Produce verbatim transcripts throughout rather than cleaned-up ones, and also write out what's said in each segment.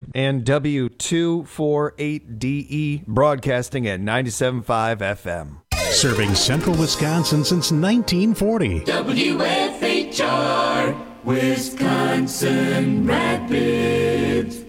and W two forty-eight D E, broadcasting at ninety-seven point five F M. Serving central Wisconsin since nineteen forty. W F H R, Wisconsin Rapids.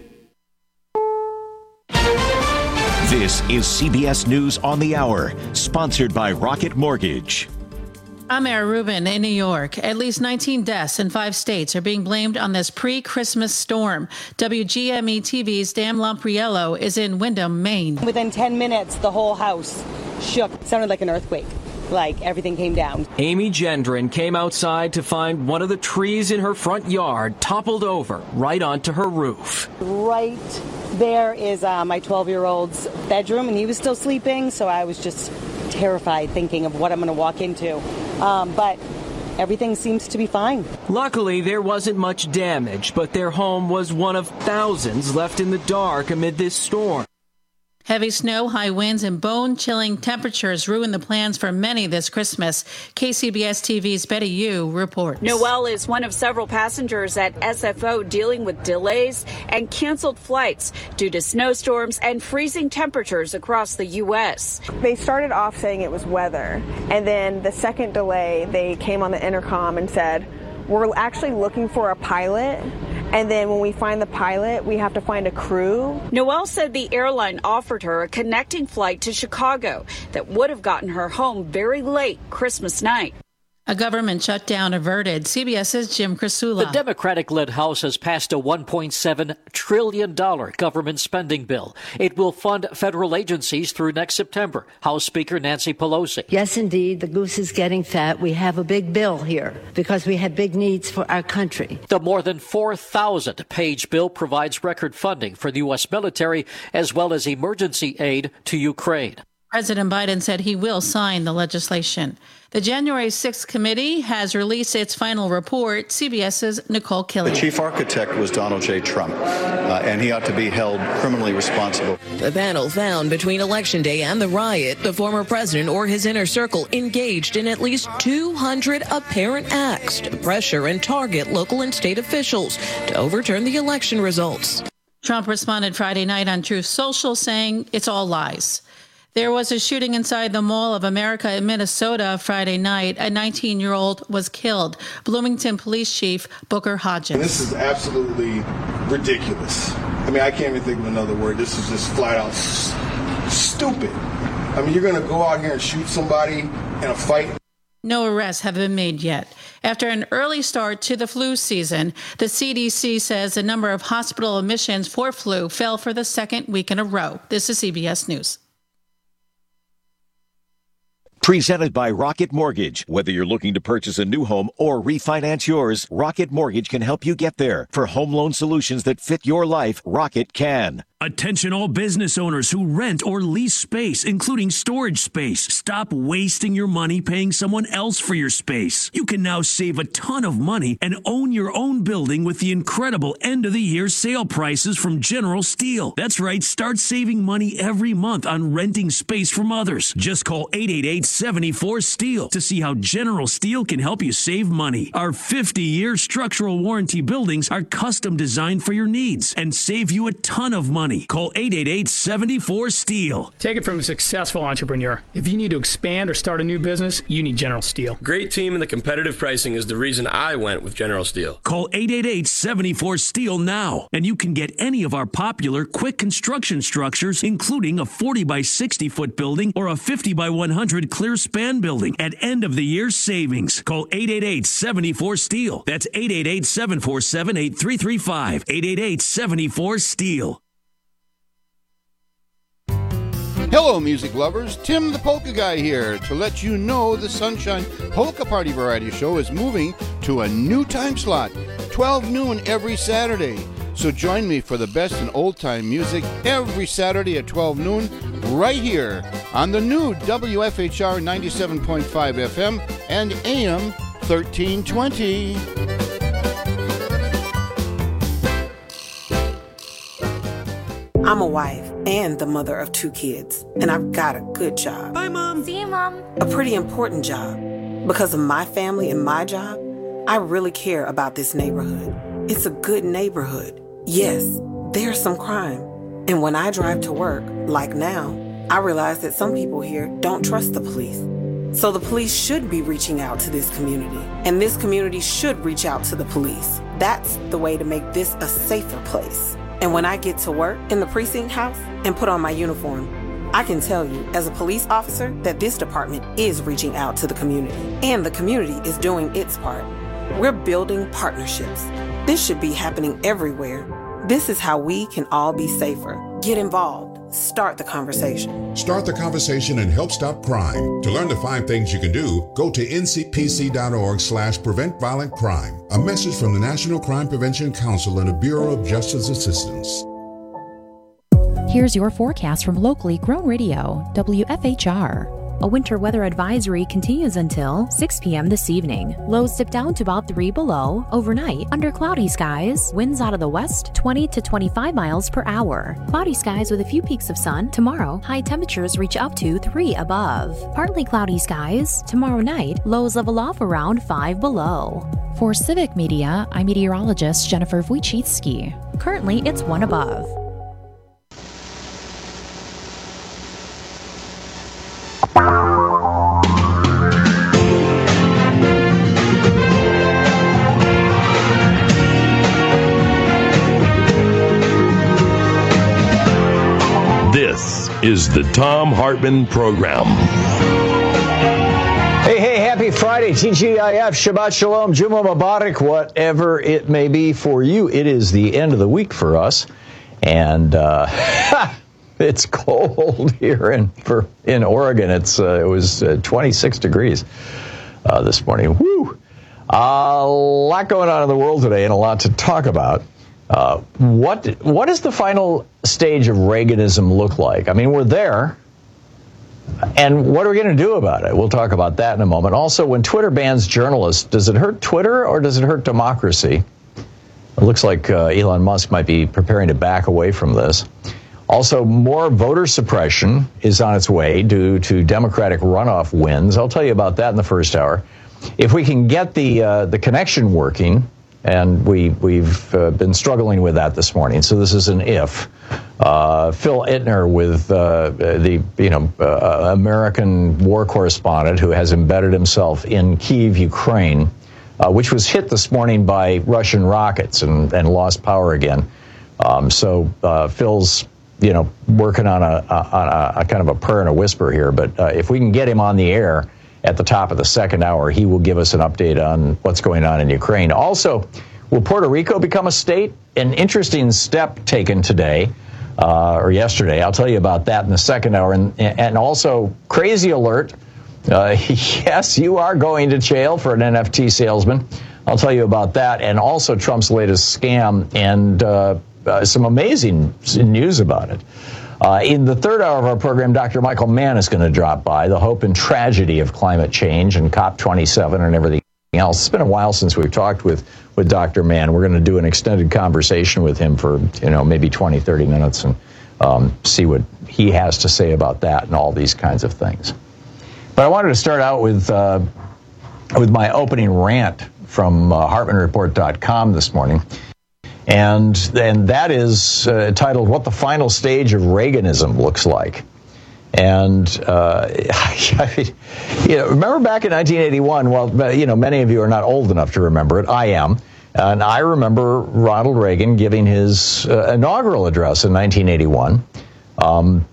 This is C B S News on the Hour, sponsored by Rocket Mortgage. I'm Mara Rubin in New York. At least nineteen deaths in five states are being blamed on this pre-Christmas storm. W G M E T V's Dan Lampriello is in Windham, Maine. Within ten minutes, the whole house shook. It sounded like an earthquake. Like everything came down. Amy Gendron came outside to find one of the trees in her front yard toppled over right onto her roof. Right there is uh, my twelve-year-old's bedroom, and he was still sleeping, so I was just terrified thinking of what I'm going to walk into. Um, but everything seems to be fine. Luckily, there wasn't much damage, but their home was one of thousands left in the dark amid this storm. Heavy snow, high winds, and bone-chilling temperatures ruined the plans for many this Christmas. K C B S T V's Betty Yu reports. Noel is one of several passengers at S F O dealing with delays and canceled flights due to snowstorms and freezing temperatures across the U S. They started off saying it was weather, and then the second delay, they came on the intercom and said, we're actually looking for a pilot. And then when we find the pilot, we have to find a crew. Noel said the airline offered her a connecting flight to Chicago that would have gotten her home very late Christmas night. A government shutdown averted. CBS's Jim Krasula. The Democratic-led House has passed a one point seven trillion dollars government spending bill. It will fund federal agencies through next September. House Speaker Nancy Pelosi. Yes, indeed, the goose is getting fat. We have a big bill here because we have big needs for our country. The more than four thousand page bill provides record funding for the U S military as well as emergency aid to Ukraine. President Biden said he will sign the legislation. The January sixth committee has released its final report. CBS's Nicole Killian. The chief architect was Donald J. Trump, uh, and he ought to be held criminally responsible. The panel found between Election Day and the riot, the former president or his inner circle engaged in at least two hundred apparent acts to pressure and target local and state officials to overturn the election results. Trump responded Friday night on Truth Social saying it's all lies. There was a shooting inside the Mall of America in Minnesota Friday night. A nineteen-year-old was killed. Bloomington Police Chief Booker Hodges. This is absolutely ridiculous. I mean, I can't even think of another word. This is just flat out s- stupid. I mean, you're going to go out here and shoot somebody in a fight? No arrests have been made yet. After an early start to the flu season, the C D C says the number of hospital admissions for flu fell for the second week in a row. This is C B S News. Presented by Rocket Mortgage. Whether you're looking to purchase a new home or refinance yours, Rocket Mortgage can help you get there. For home loan solutions that fit your life, Rocket can. Attention all business owners who rent or lease space, including storage space. Stop wasting your money paying someone else for your space. You can now save a ton of money and own your own building with the incredible end-of-the-year sale prices from General Steel. That's right, start saving money every month on renting space from others. Just call eight eight eight, seven four, STEEL to see how General Steel can help you save money. Our fifty-year structural warranty buildings are custom designed for your needs and save you a ton of money. Call eight eight eight, seven four, STEEL. Take it from a successful entrepreneur. If you need to expand or start a new business, you need General Steel. Great team and the competitive pricing is the reason I went with General Steel. Call eight eight eight, seven four, STEEL now, and you can get any of our popular quick construction structures, including a forty by sixty foot building or a fifty by one hundred clear span building at end of the year savings. Call eight eight eight, seven four, STEEL. That's eight eight eight, seven four seven, eight three three five. eight eight eight, seven four, STEEL. Hello, music lovers. Tim the Polka Guy here to let you know the Sunshine Polka Party Variety Show is moving to a new time slot, twelve noon every Saturday. So join me for the best in old-time music every Saturday at twelve noon right here on the new W F H R ninety-seven point five F M and A M thirteen twenty. I'm a wife and the mother of two kids, and I've got a good job. Bye, Mom. See you, Mom. A pretty important job. Because of my family and my job, I really care about this neighborhood. It's a good neighborhood. Yes, there's some crime. And when I drive to work, like now, I realize that some people here don't trust the police. So the police should be reaching out to this community, and this community should reach out to the police. That's the way to make this a safer place. And when I get to work in the precinct house and put on my uniform, I can tell you, as a police officer, that this department is reaching out to the community, and the community is doing its part. We're building partnerships. This should be happening everywhere. This is how we can all be safer. Get involved. Start the conversation. Start the conversation and help stop crime. To learn the five things you can do, go to N C P C dot org slash prevent violent crime. A message from the National Crime Prevention Council and the Bureau of Justice Assistance. Here's your forecast from locally grown radio, W F H R. A winter weather advisory continues until six p.m. this evening. Lows dip down to about three below. Overnight, under cloudy skies, winds out of the west twenty to twenty-five miles per hour. Cloudy skies with a few peaks of sun. Tomorrow, high temperatures reach up to three above. Partly cloudy skies. Tomorrow night, lows level off around five below. For Civic Media, I'm meteorologist Jennifer Wojcicki. Currently, it's one above. This is the Thom Hartmann Program. Hey, hey, happy Friday, T G I F, Shabbat Shalom, Juma Mubarak, whatever it may be for you. It is the end of the week for us, and uh, it's cold here in for, in Oregon. It's uh, it was uh, twenty-six degrees uh, this morning. Woo! A lot going on in the world today, and a lot to talk about. Uh, what what does the final stage of Reaganism look like? I mean, we're there, and what are we going to do about it? We'll talk about that in a moment. Also, when Twitter bans journalists, does it hurt Twitter or does it hurt democracy? It looks like uh, Elon Musk might be preparing to back away from this. Also, more voter suppression is on its way due to Democratic runoff wins. I'll tell you about that in the first hour. If we can get the uh, the connection working, and we, we've uh, been struggling with that this morning, so this is an if. Uh, Phil Ittner, with uh, the you know uh, American war correspondent who has embedded himself in Kyiv, Ukraine, uh, which was hit this morning by Russian rockets and, and lost power again. Um, so uh, Phil's you know working on a, on a, a kind of a prayer and a whisper here, but uh, if we can get him on the air at the top of the second hour, he will give us an update on what's going on in Ukraine. Also, will Puerto Rico become a state? An interesting step taken today, uh, or yesterday. I'll tell you about that in the second hour. And, and also, crazy alert. Uh, yes, you are going to jail for an N F T salesman. I'll tell you about that. And also Trump's latest scam and uh, uh, some amazing news about it. Uh, in the third hour of our program, Doctor Michael Mann is going to drop by, the hope and tragedy of climate change and COP twenty-seven and everything else. It's been a while since we've talked with, with Doctor Mann. We're going to do an extended conversation with him for, you know, maybe twenty, thirty minutes and um, see what he has to say about that and all these kinds of things. But I wanted to start out with, uh, with my opening rant from uh, Hartmann Report dot com this morning. And, and that is uh, titled, What the Final Stage of Reaganism Looks Like. And, uh, I mean, you know, remember back in nineteen eighty-one, well, you know, many of you are not old enough to remember it. I am. And I remember Ronald Reagan giving his uh, inaugural address in nineteen eighty-one. Um,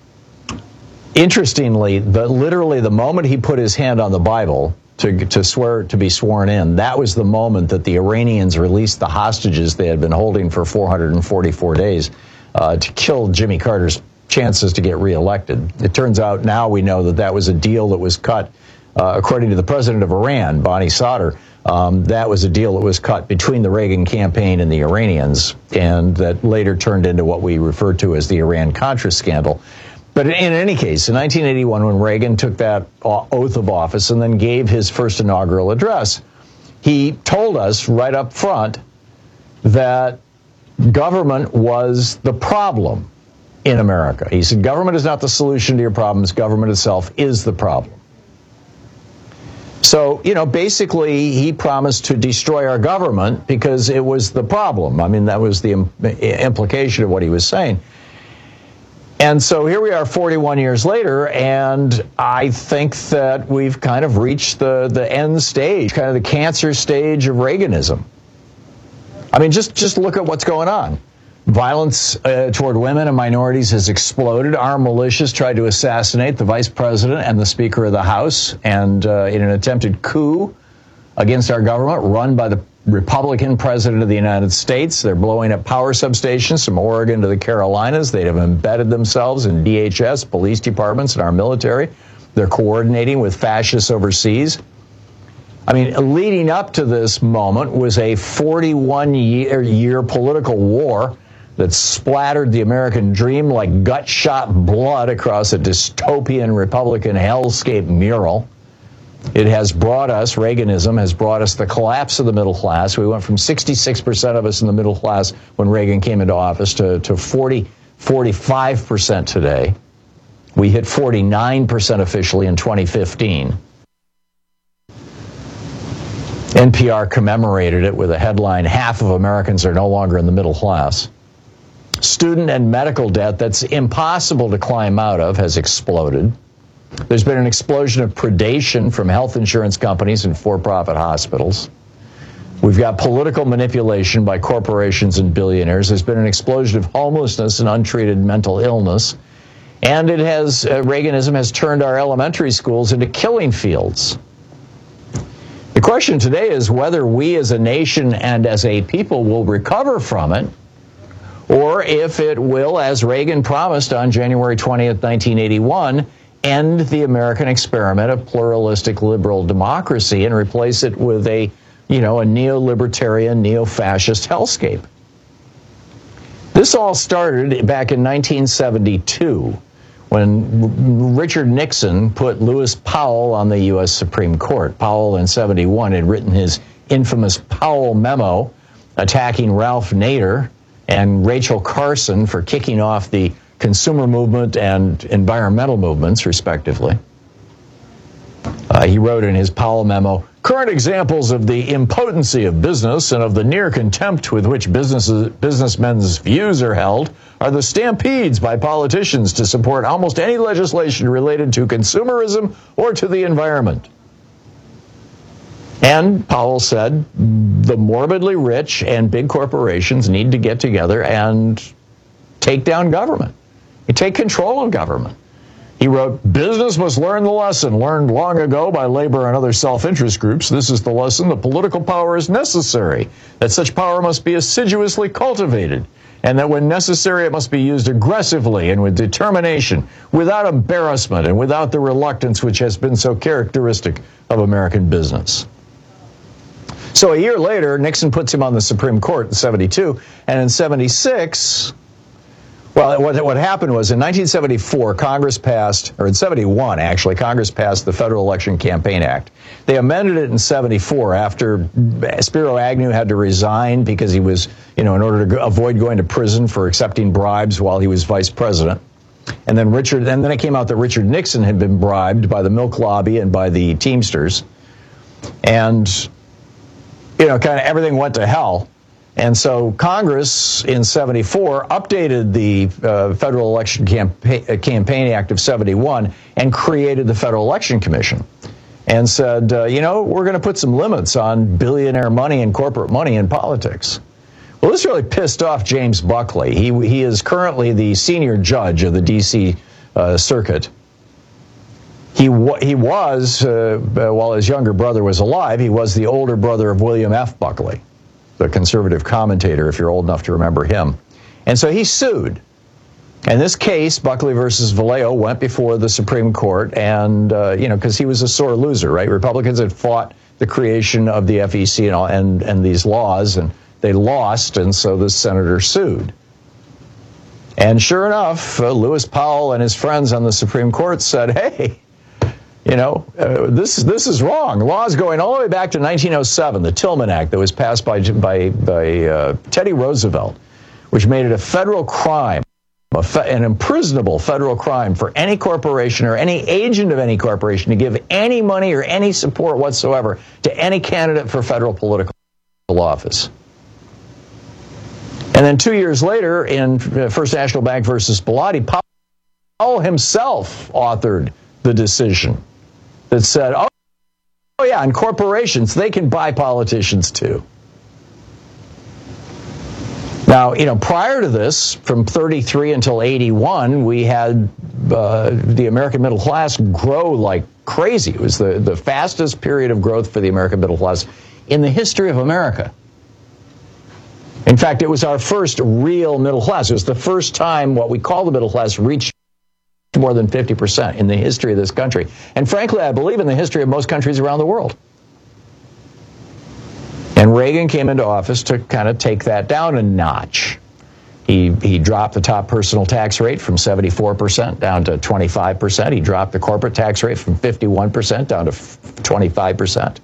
interestingly, the, literally the moment he put his hand on the Bible to to swear to be sworn in, that was the moment that the Iranians released the hostages they had been holding for four hundred forty-four days uh, to kill Jimmy Carter's chances to get reelected. It turns out now we know that that was a deal that was cut, uh, according to the president of Iran, Bani Sadr. Um, that was a deal that was cut between the Reagan campaign and the Iranians, and that later turned into what we refer to as the Iran-Contra scandal. But in any case, in nineteen eighty-one, when Reagan took that oath of office and then gave his first inaugural address, he told us right up front that government was the problem in America. He said, government is not the solution to your problems. Government itself is the problem. So, you know, basically he promised to destroy our government because it was the problem. I mean, that was the im- implication of what he was saying. And so here we are forty-one years later, and I think that we've kind of reached the, the end stage, kind of the cancer stage of Reaganism. I mean, just, just look at what's going on. Violence uh, toward women and minorities has exploded. Armed militias tried to assassinate the vice president and the Speaker of the House, and uh, in an attempted coup against our government run by the Republican president of the United States. They're blowing up power substations from Oregon to the Carolinas. They have embedded themselves in D H S, police departments, and our military. They're coordinating with fascists overseas. I mean, leading up to this moment was a forty-one year, year political war that splattered the American dream like gut-shot blood across a dystopian Republican hellscape mural. It has brought us, Reaganism has brought us the collapse of the middle class. We went from sixty-six percent of us in the middle class when Reagan came into office to, to forty, forty-five percent today. We hit forty-nine percent officially in twenty fifteen. N P R commemorated it with a headline, "Half of Americans are no longer in the middle class." Student and medical debt that's impossible to climb out of has exploded. There's been an explosion of predation from health insurance companies and for-profit hospitals. We've got political manipulation by corporations and billionaires. There's been an explosion of homelessness and untreated mental illness. And it has, uh, Reaganism has turned our elementary schools into killing fields. The question today is whether we as a nation and as a people will recover from it, or if it will, as Reagan promised on January twentieth, nineteen eighty-one, end the American experiment of pluralistic liberal democracy and replace it with a, you know, a neo-libertarian, neo-fascist hellscape. This all started back in nineteen seventy-two when Richard Nixon put Lewis Powell on the U S Supreme Court. Powell in seventy-one had written his infamous Powell memo attacking Ralph Nader and Rachel Carson for kicking off the consumer movement and environmental movements, respectively. Uh, he wrote in his Powell memo, "Current examples of the impotency of business and of the near contempt with which businesses, businessmen's views are held are the stampedes by politicians to support almost any legislation related to consumerism or to the environment." And Powell said the morbidly rich and big corporations need to get together and take down government. You take control of government. He wrote, "Business must learn the lesson learned long ago by labor and other self-interest groups. This is the lesson that political power is necessary, that such power must be assiduously cultivated, and that when necessary it must be used aggressively and with determination, without embarrassment and without the reluctance which has been so characteristic of American business." So a year later, Nixon puts him on the Supreme Court in seventy-two, and in seventy-six... Well, what, what happened was in nineteen seventy-four, Congress passed, or in seventy-one, actually, Congress passed the Federal Election Campaign Act. They amended it in seventy-four after Spiro Agnew had to resign because he was, you know, in order to go, avoid going to prison for accepting bribes while he was vice president. And then Richard, and then it came out that Richard Nixon had been bribed by the milk lobby and by the Teamsters. And, you know, kind of everything went to hell. And so Congress in seventy-four updated the uh, Federal Election Campa- Campaign Act of seventy-one and created the Federal Election Commission and said, uh, you know, we're going to put some limits on billionaire money and corporate money in politics. Well, this really pissed off James Buckley. He, he is currently the senior judge of the D C uh, Circuit. He, wa- he was, uh, while his younger brother was alive, he was the older brother of William F. Buckley, the conservative commentator, if you're old enough to remember him. And so he sued. And this case, Buckley versus Valeo, went before the Supreme Court, and, uh, you know, because he was a sore loser, right? Republicans had fought the creation of the F E C and, all, and, and these laws, and they lost, and so this senator sued. And sure enough, uh, Lewis Powell and his friends on the Supreme Court said, hey, you know, uh, this this is wrong. Laws going all the way back to nineteen oh seven, the Tillman Act that was passed by by by uh, Teddy Roosevelt, which made it a federal crime A fe- an imprisonable federal crime for any corporation or any agent of any corporation to give any money or any support whatsoever to any candidate for federal political office. And then two years later, in First National Bank versus Bellotti, Powell himself authored the decision that said, oh, oh yeah, and corporations, they can buy politicians too. Now, you know, prior to this, from thirty-three until eighty-one, we had uh, the American middle class grow like crazy. It was the, the fastest period of growth for the American middle class in the history of America. In fact, it was our first real middle class. It was the first time what we call the middle class reached more than fifty percent in the history of this country. And frankly, I believe in the history of most countries around the world. And Reagan came into office to kind of take that down a notch. He he dropped the top personal tax rate from seventy-four percent down to twenty-five percent. He dropped the corporate tax rate from fifty-one percent down to twenty-five percent.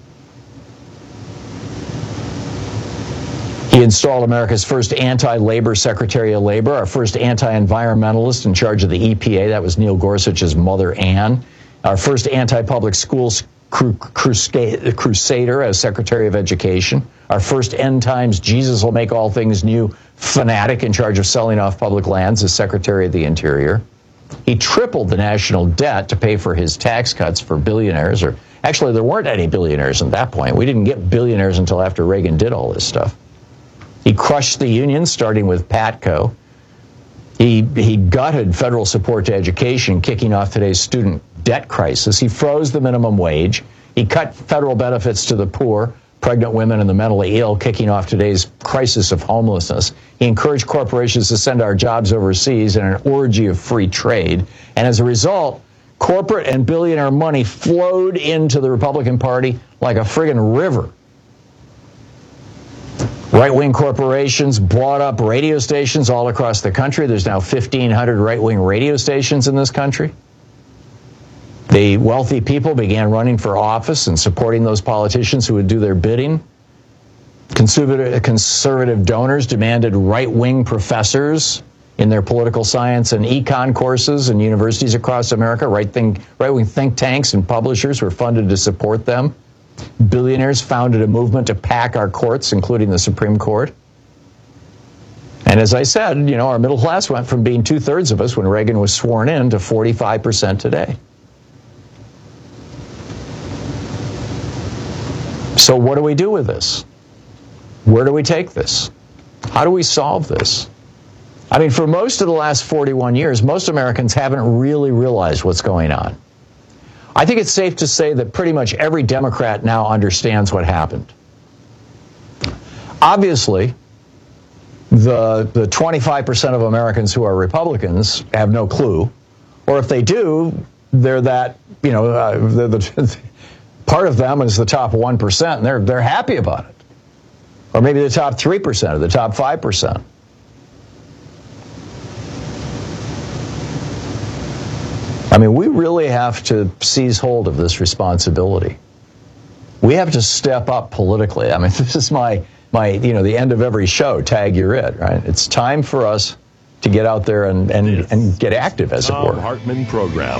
He installed America's first anti-labor Secretary of Labor, our first anti-environmentalist in charge of the E P A. That was Neil Gorsuch's mother, Ann. Our first anti-public schools crusader as Secretary of Education. Our first end times Jesus will make all things new fanatic in charge of selling off public lands as Secretary of the Interior. He tripled the national debt to pay for his tax cuts for billionaires, or actually there weren't any billionaires at that point. We didn't get billionaires until after Reagan did all this stuff. He crushed the unions, starting with PATCO. He, he gutted federal support to education, kicking off today's student debt crisis. He froze the minimum wage. He cut federal benefits to the poor, pregnant women, and the mentally ill, kicking off today's crisis of homelessness. He encouraged corporations to send our jobs overseas in an orgy of free trade. And as a result, corporate and billionaire money flowed into the Republican Party like a friggin' river. Right-wing corporations bought up radio stations all across the country. There's now fifteen hundred right-wing radio stations in this country. The wealthy people began running for office and supporting those politicians who would do their bidding. Conservative, conservative donors demanded right-wing professors in their political science and econ courses in universities across America. Right-wing right-wing think tanks and publishers were funded to support them. Billionaires founded a movement to pack our courts, including the Supreme Court. And as I said, you know, our middle class went from being two-thirds of us when Reagan was sworn in to forty-five percent today. So what do we do with this? Where do we take this? How do we solve this? I mean, for most of the last forty-one years, most Americans haven't really realized what's going on. I think it's safe to say that pretty much every Democrat now understands what happened. Obviously, the the twenty-five percent of Americans who are Republicans have no clue, or if they do, they're that, you know, uh, the, the part of them is the top one percent, and they're they're happy about it. Or maybe the top three percent or the top five percent. I mean, we really have to seize hold of this responsibility. We have to step up politically. I mean, this is my, my, you know, the end of every show, tag you're it, right? It's time for us to get out there and, and, and get active, as it were. Thom Hartmann Program.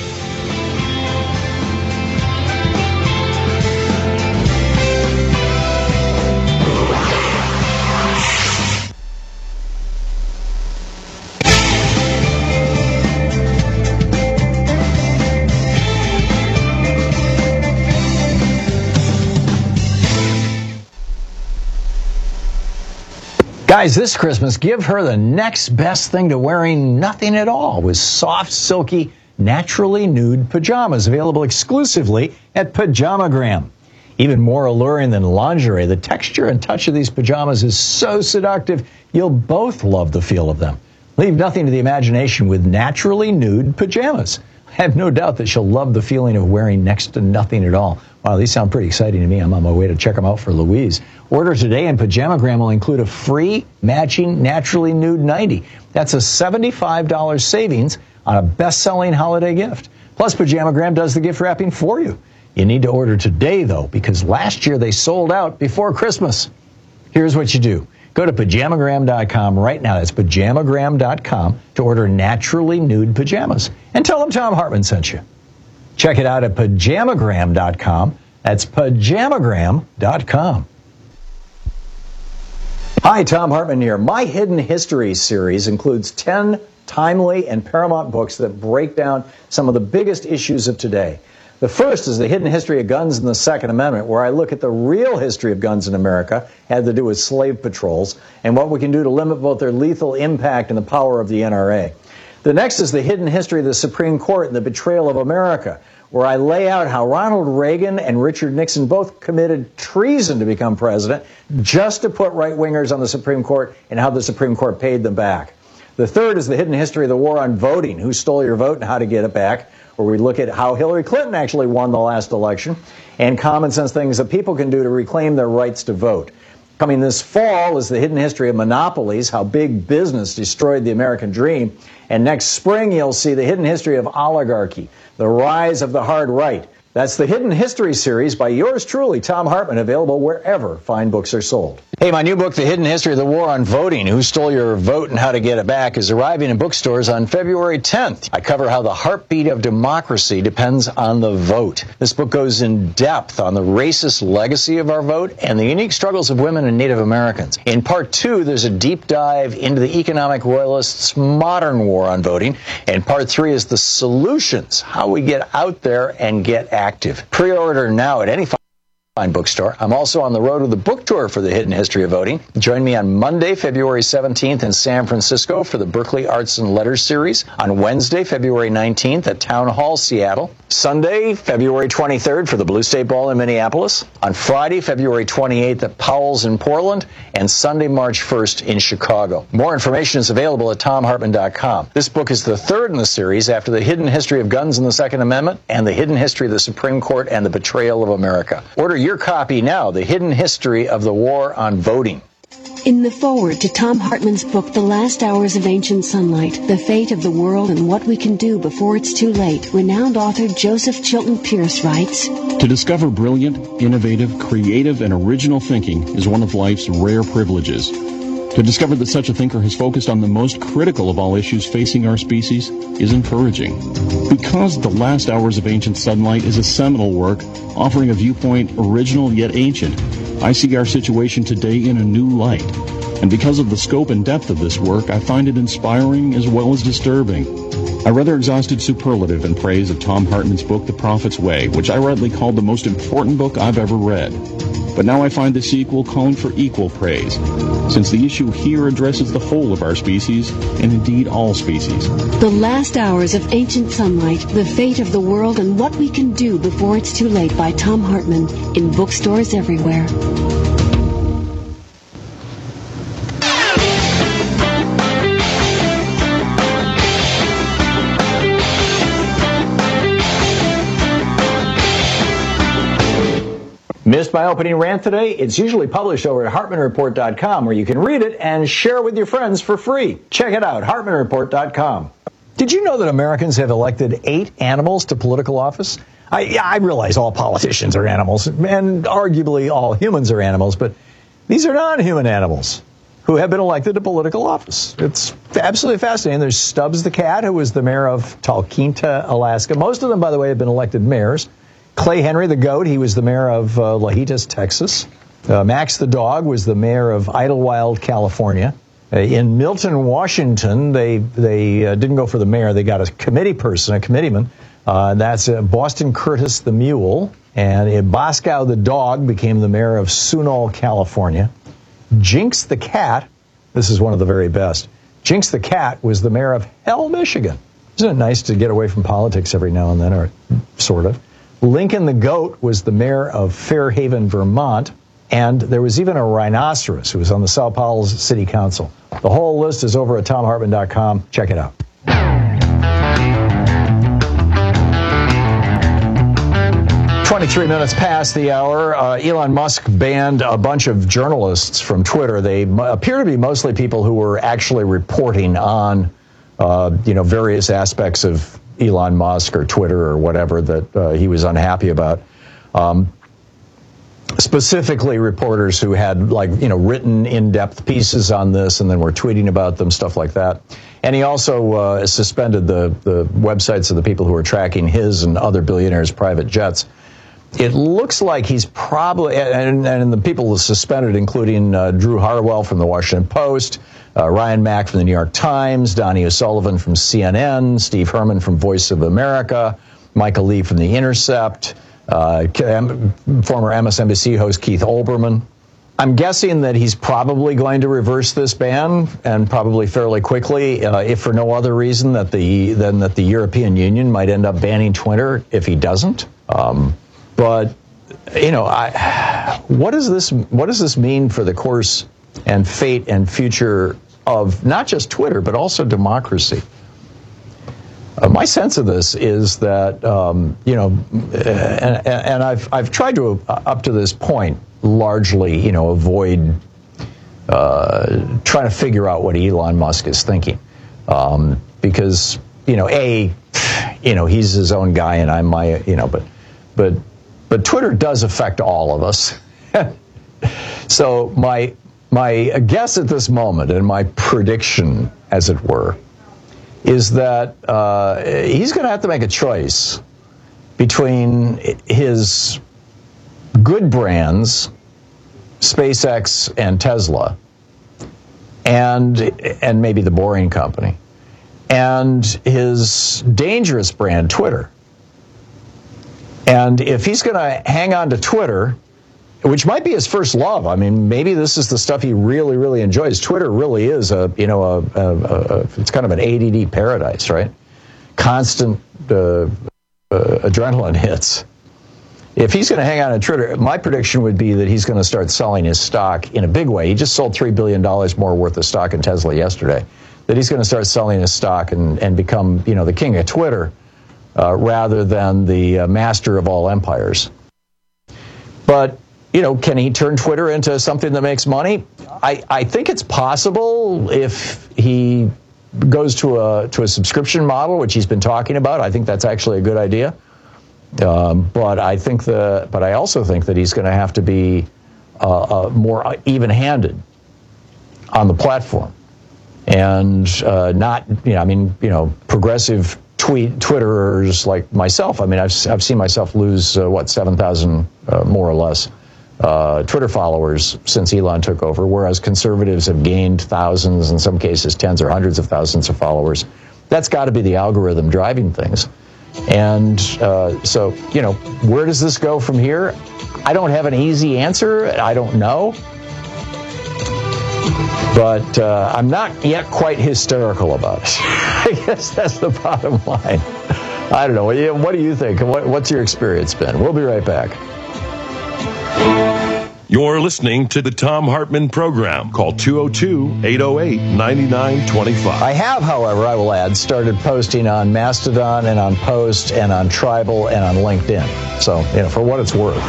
Guys, this Christmas, give her the next best thing to wearing nothing at all with soft, silky, naturally nude pajamas available exclusively at Pajamagram. Even more alluring than lingerie, the texture and touch of these pajamas is so seductive, you'll both love the feel of them. Leave nothing to the imagination with naturally nude pajamas. I have no doubt that she'll love the feeling of wearing next to nothing at all. Wow, these sound pretty exciting to me. I'm on my way to check them out for Louise. Order today and Pajamagram will include a free matching naturally nude nightie. That's a seventy-five dollars savings on a best-selling holiday gift. Plus, Pajamagram does the gift wrapping for you. You need to order today, though, because last year they sold out before Christmas. Here's what you do. Go to pajamagram dot com right now. That's pajamagram dot com to order naturally nude pajamas. And tell them Tom Hartman sent you. Check it out at pajamagram dot com. That's pajamagram dot com. Hi, Tom Hartman here. My Hidden History series includes ten timely and paramount books that break down some of the biggest issues of today. The first is The Hidden History of Guns and the Second Amendment, where I look at the real history of guns in America, had to do with slave patrols, and what we can do to limit both their lethal impact and the power of the N R A. The next is The Hidden History of the Supreme Court and the Betrayal of America, where I lay out how Ronald Reagan and Richard Nixon both committed treason to become president just to put right-wingers on the Supreme Court and how the Supreme Court paid them back. The third is The Hidden History of the War on Voting, who stole your vote and how to get it back, where we look at how Hillary Clinton actually won the last election and common sense things that people can do to reclaim their rights to vote. Coming this fall is The Hidden History of Monopolies, how big business destroyed the American dream. And next spring, you'll see The Hidden History of Oligarchy, the rise of the hard right. That's the Hidden History series by yours truly, Tom Hartman, available wherever fine books are sold. Hey, my new book, The Hidden History of the War on Voting, Who Stole Your Vote and How to Get It Back, is arriving in bookstores on February tenth. I cover how the heartbeat of democracy depends on the vote. This book goes in depth on the racist legacy of our vote and the unique struggles of women and Native Americans. In part two, there's a deep dive into the economic royalists' modern war on voting. And part three is the solutions, how we get out there and get active. Pre-order now at any fine bookstore. I'm also on the road with the book tour for The Hidden History of Voting. Join me on Monday, February seventeenth in San Francisco for the Berkeley Arts and Letters series. On Wednesday, February nineteenth at Town Hall, Seattle. Sunday, February twenty-third for the Blue State Ball in Minneapolis. On Friday, February twenty-eighth at Powell's in Portland. And Sunday, March first in Chicago. More information is available at tom hartman dot com. This book is the third in the series after The Hidden History of Guns and the Second Amendment and The Hidden History of the Supreme Court and the Betrayal of America. Order your copy now, The Hidden History of the War on Voting. In the foreword to Tom Hartman's book, The Last Hours of Ancient Sunlight, The Fate of the World and What We Can Do Before It's Too Late, renowned author Joseph Chilton Pierce writes, To discover brilliant, innovative, creative, and original thinking is one of life's rare privileges. To discover that such a thinker has focused on the most critical of all issues facing our species is encouraging. Because The Last Hours of Ancient Sunlight is a seminal work offering a viewpoint original yet ancient, I see our situation today in a new light. And because of the scope and depth of this work, I find it inspiring as well as disturbing. I rather exhausted superlative in praise of Tom Hartman's book, The Prophet's Way, which I rightly called the most important book I've ever read. But now I find the sequel calling for equal praise, since the issue here addresses the whole of our species, and indeed all species. The Last Hours of Ancient Sunlight, The Fate of the World and What We Can Do Before It's Too Late by Tom Hartman, in bookstores everywhere. Missed my opening rant today? It's usually published over at hartman report dot com, where you can read it and share it with your friends for free. Check it out, hartman report dot com. Did you know that Americans have elected eight animals to political office? I, I realize all politicians are animals, and arguably all humans are animals, but these are non-human animals who have been elected to political office. It's absolutely fascinating. There's Stubbs the cat, who was the mayor of Talkeetna, Alaska. Most of them, by the way, have been elected mayors. Clay Henry the goat, he was the mayor of uh, Lajitas, Texas. Uh, Max the dog was the mayor of Idlewild, California. Uh, in Milton, Washington, they they uh, didn't go for the mayor. They got a committee person, a committeeman. Uh, that's uh, Boston Curtis the mule. And uh, Boscow the dog became the mayor of Sunol, California. Jinx the cat, this is one of the very best. Jinx the cat was the mayor of Hell, Michigan. Isn't it nice to get away from politics every now and then, or sort of? Lincoln the goat was the mayor of Fairhaven, Vermont, and there was even a rhinoceros who was on the Sao Paulo City Council. The whole list is over at tom hartman dot com. Check it out. twenty-three minutes past the hour. Uh, Elon Musk banned a bunch of journalists from Twitter. They m- appear to be mostly people who were actually reporting on, uh, you know, various aspects of Elon Musk or Twitter or whatever that uh, he was unhappy about. Um, specifically reporters who had, like, you know, written in-depth pieces on this and then were tweeting about them, stuff like that. And he also uh, suspended the, the websites of the people who were tracking his and other billionaires' private jets. It looks like he's probably, and, and the people suspended, including uh, Drew Harwell from the Washington Post, uh, Ryan Mack from the New York Times, Donnie O'Sullivan from C N N, Steve Herman from Voice of America, Michael Lee from The Intercept, uh, former M S N B C host Keith Olbermann. I'm guessing that he's probably going to reverse this ban, and probably fairly quickly, uh, if for no other reason that the than that the European Union might end up banning Twitter if he doesn't. Um, but you know, I, what does this what does this mean for the course and fate and future of not just Twitter but also democracy? Uh, my sense of this is that um, you know, and, and I've I've tried to uh, up to this point largely, you know, avoid uh, trying to figure out what Elon Musk is thinking, um, because you know, a, you know, he's his own guy and I'm my, you know, but but but Twitter does affect all of us. So my my guess at this moment, and my prediction, as it were, is that uh, he's going to have to make a choice between his good brands, SpaceX and Tesla, and and maybe the Boring Company, and his dangerous brand, Twitter. And if he's going to hang on to Twitter, which might be his first love, I mean, maybe this is the stuff he really, really enjoys. Twitter really is a, you know, a, a, a it's kind of an A D D paradise, right? Constant uh, uh, adrenaline hits. If he's going to hang on to Twitter, my prediction would be that he's going to start selling his stock in a big way. He just sold three billion dollars more worth of stock in Tesla yesterday. That he's going to start selling his stock and, and become, you know, the king of Twitter uh, rather than the uh, master of all empires. But, you know, can he turn Twitter into something that makes money? I, I think it's possible if he goes to a to a subscription model, which he's been talking about. I think that's actually a good idea. Um, but I think the, but I also think that he's going to have to be uh, uh, more even-handed on the platform, and uh, not, you know, I mean, you know, progressive tweet Twitterers like myself. I mean, I've I've seen myself lose uh, what seven thousand uh, more or less uh, Twitter followers since Elon took over, whereas conservatives have gained thousands, in some cases tens or hundreds of thousands of followers. That's got to be the algorithm driving things. And uh, so, you know, where does this go from here? I don't have an easy answer. I don't know. But uh, I'm not yet quite hysterical about it. I guess that's the bottom line. I don't know. What do you think? What, what's your experience been? We'll be right back. You're listening to the Thom Hartmann Program. Call two oh two, eight oh eight, nine nine two five. I have, however, I will add, started posting on Mastodon and on Post and on Tribal and on LinkedIn. So, you know, for what it's worth.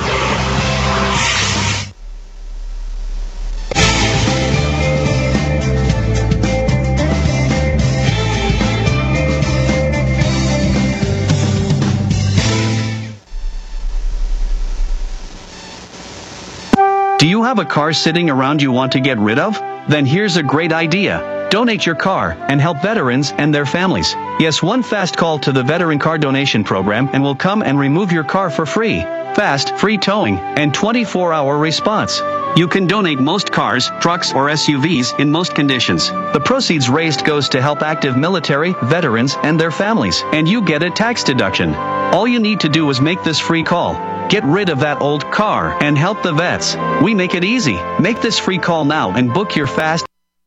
Do you have a car sitting around you want to get rid of? Then here's a great idea. Donate your car and help veterans and their families. Yes, one fast call to the Veteran Car Donation Program and we'll come and remove your car for free. Fast, free towing, and twenty-four hour response. You can donate most cars, trucks, or S U Vs in most conditions. The proceeds raised goes to help active military, veterans, and their families, and you get a tax deduction. All you need to do is make this free call. Get rid of that old car and help the vets. We make it easy. Make this free call now and book your fast.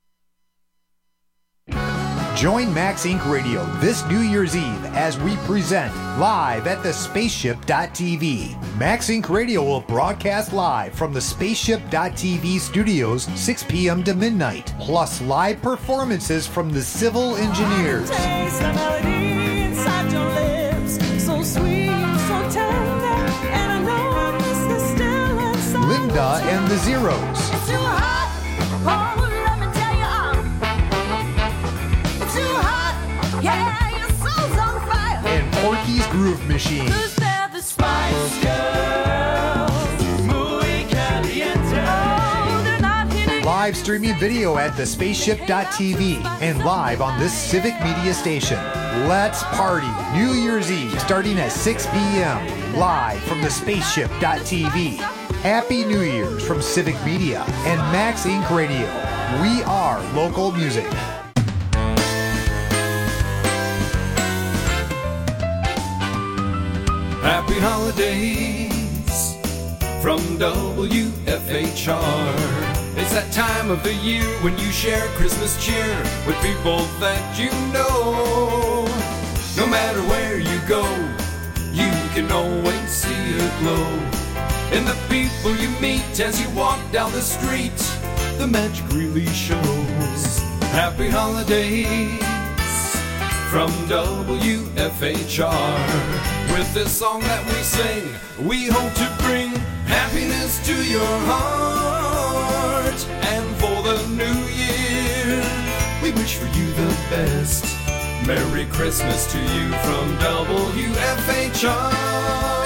Join Max Incorporated. Radio this New Year's Eve as we present live at the spaceship dot t v. Max Incorporated. Radio will broadcast live from the spaceship dot t v studios six p.m. to midnight, plus live performances from the Civil Engineers. Linda and the Zeros. And Porky's Groove Machine. live streaming video at the spaceship dot t v and live on this Civic Media station. Let's party New Year's Eve starting at six p.m. live from the spaceship dot t v. Happy New Year's from Civic Media and Max Incorporated. Radio. We are local music. Happy holidays from W F H R. It's that time of the year when you share Christmas cheer with people that you know. No matter where you go, you can always see it glow. And the people you meet as you walk down the street, the magic really shows. Happy holidays from W F H R. With this song that we sing, we hope to bring happiness to your heart. And for the new year, we wish for you the best. Merry Christmas to you from W F H R.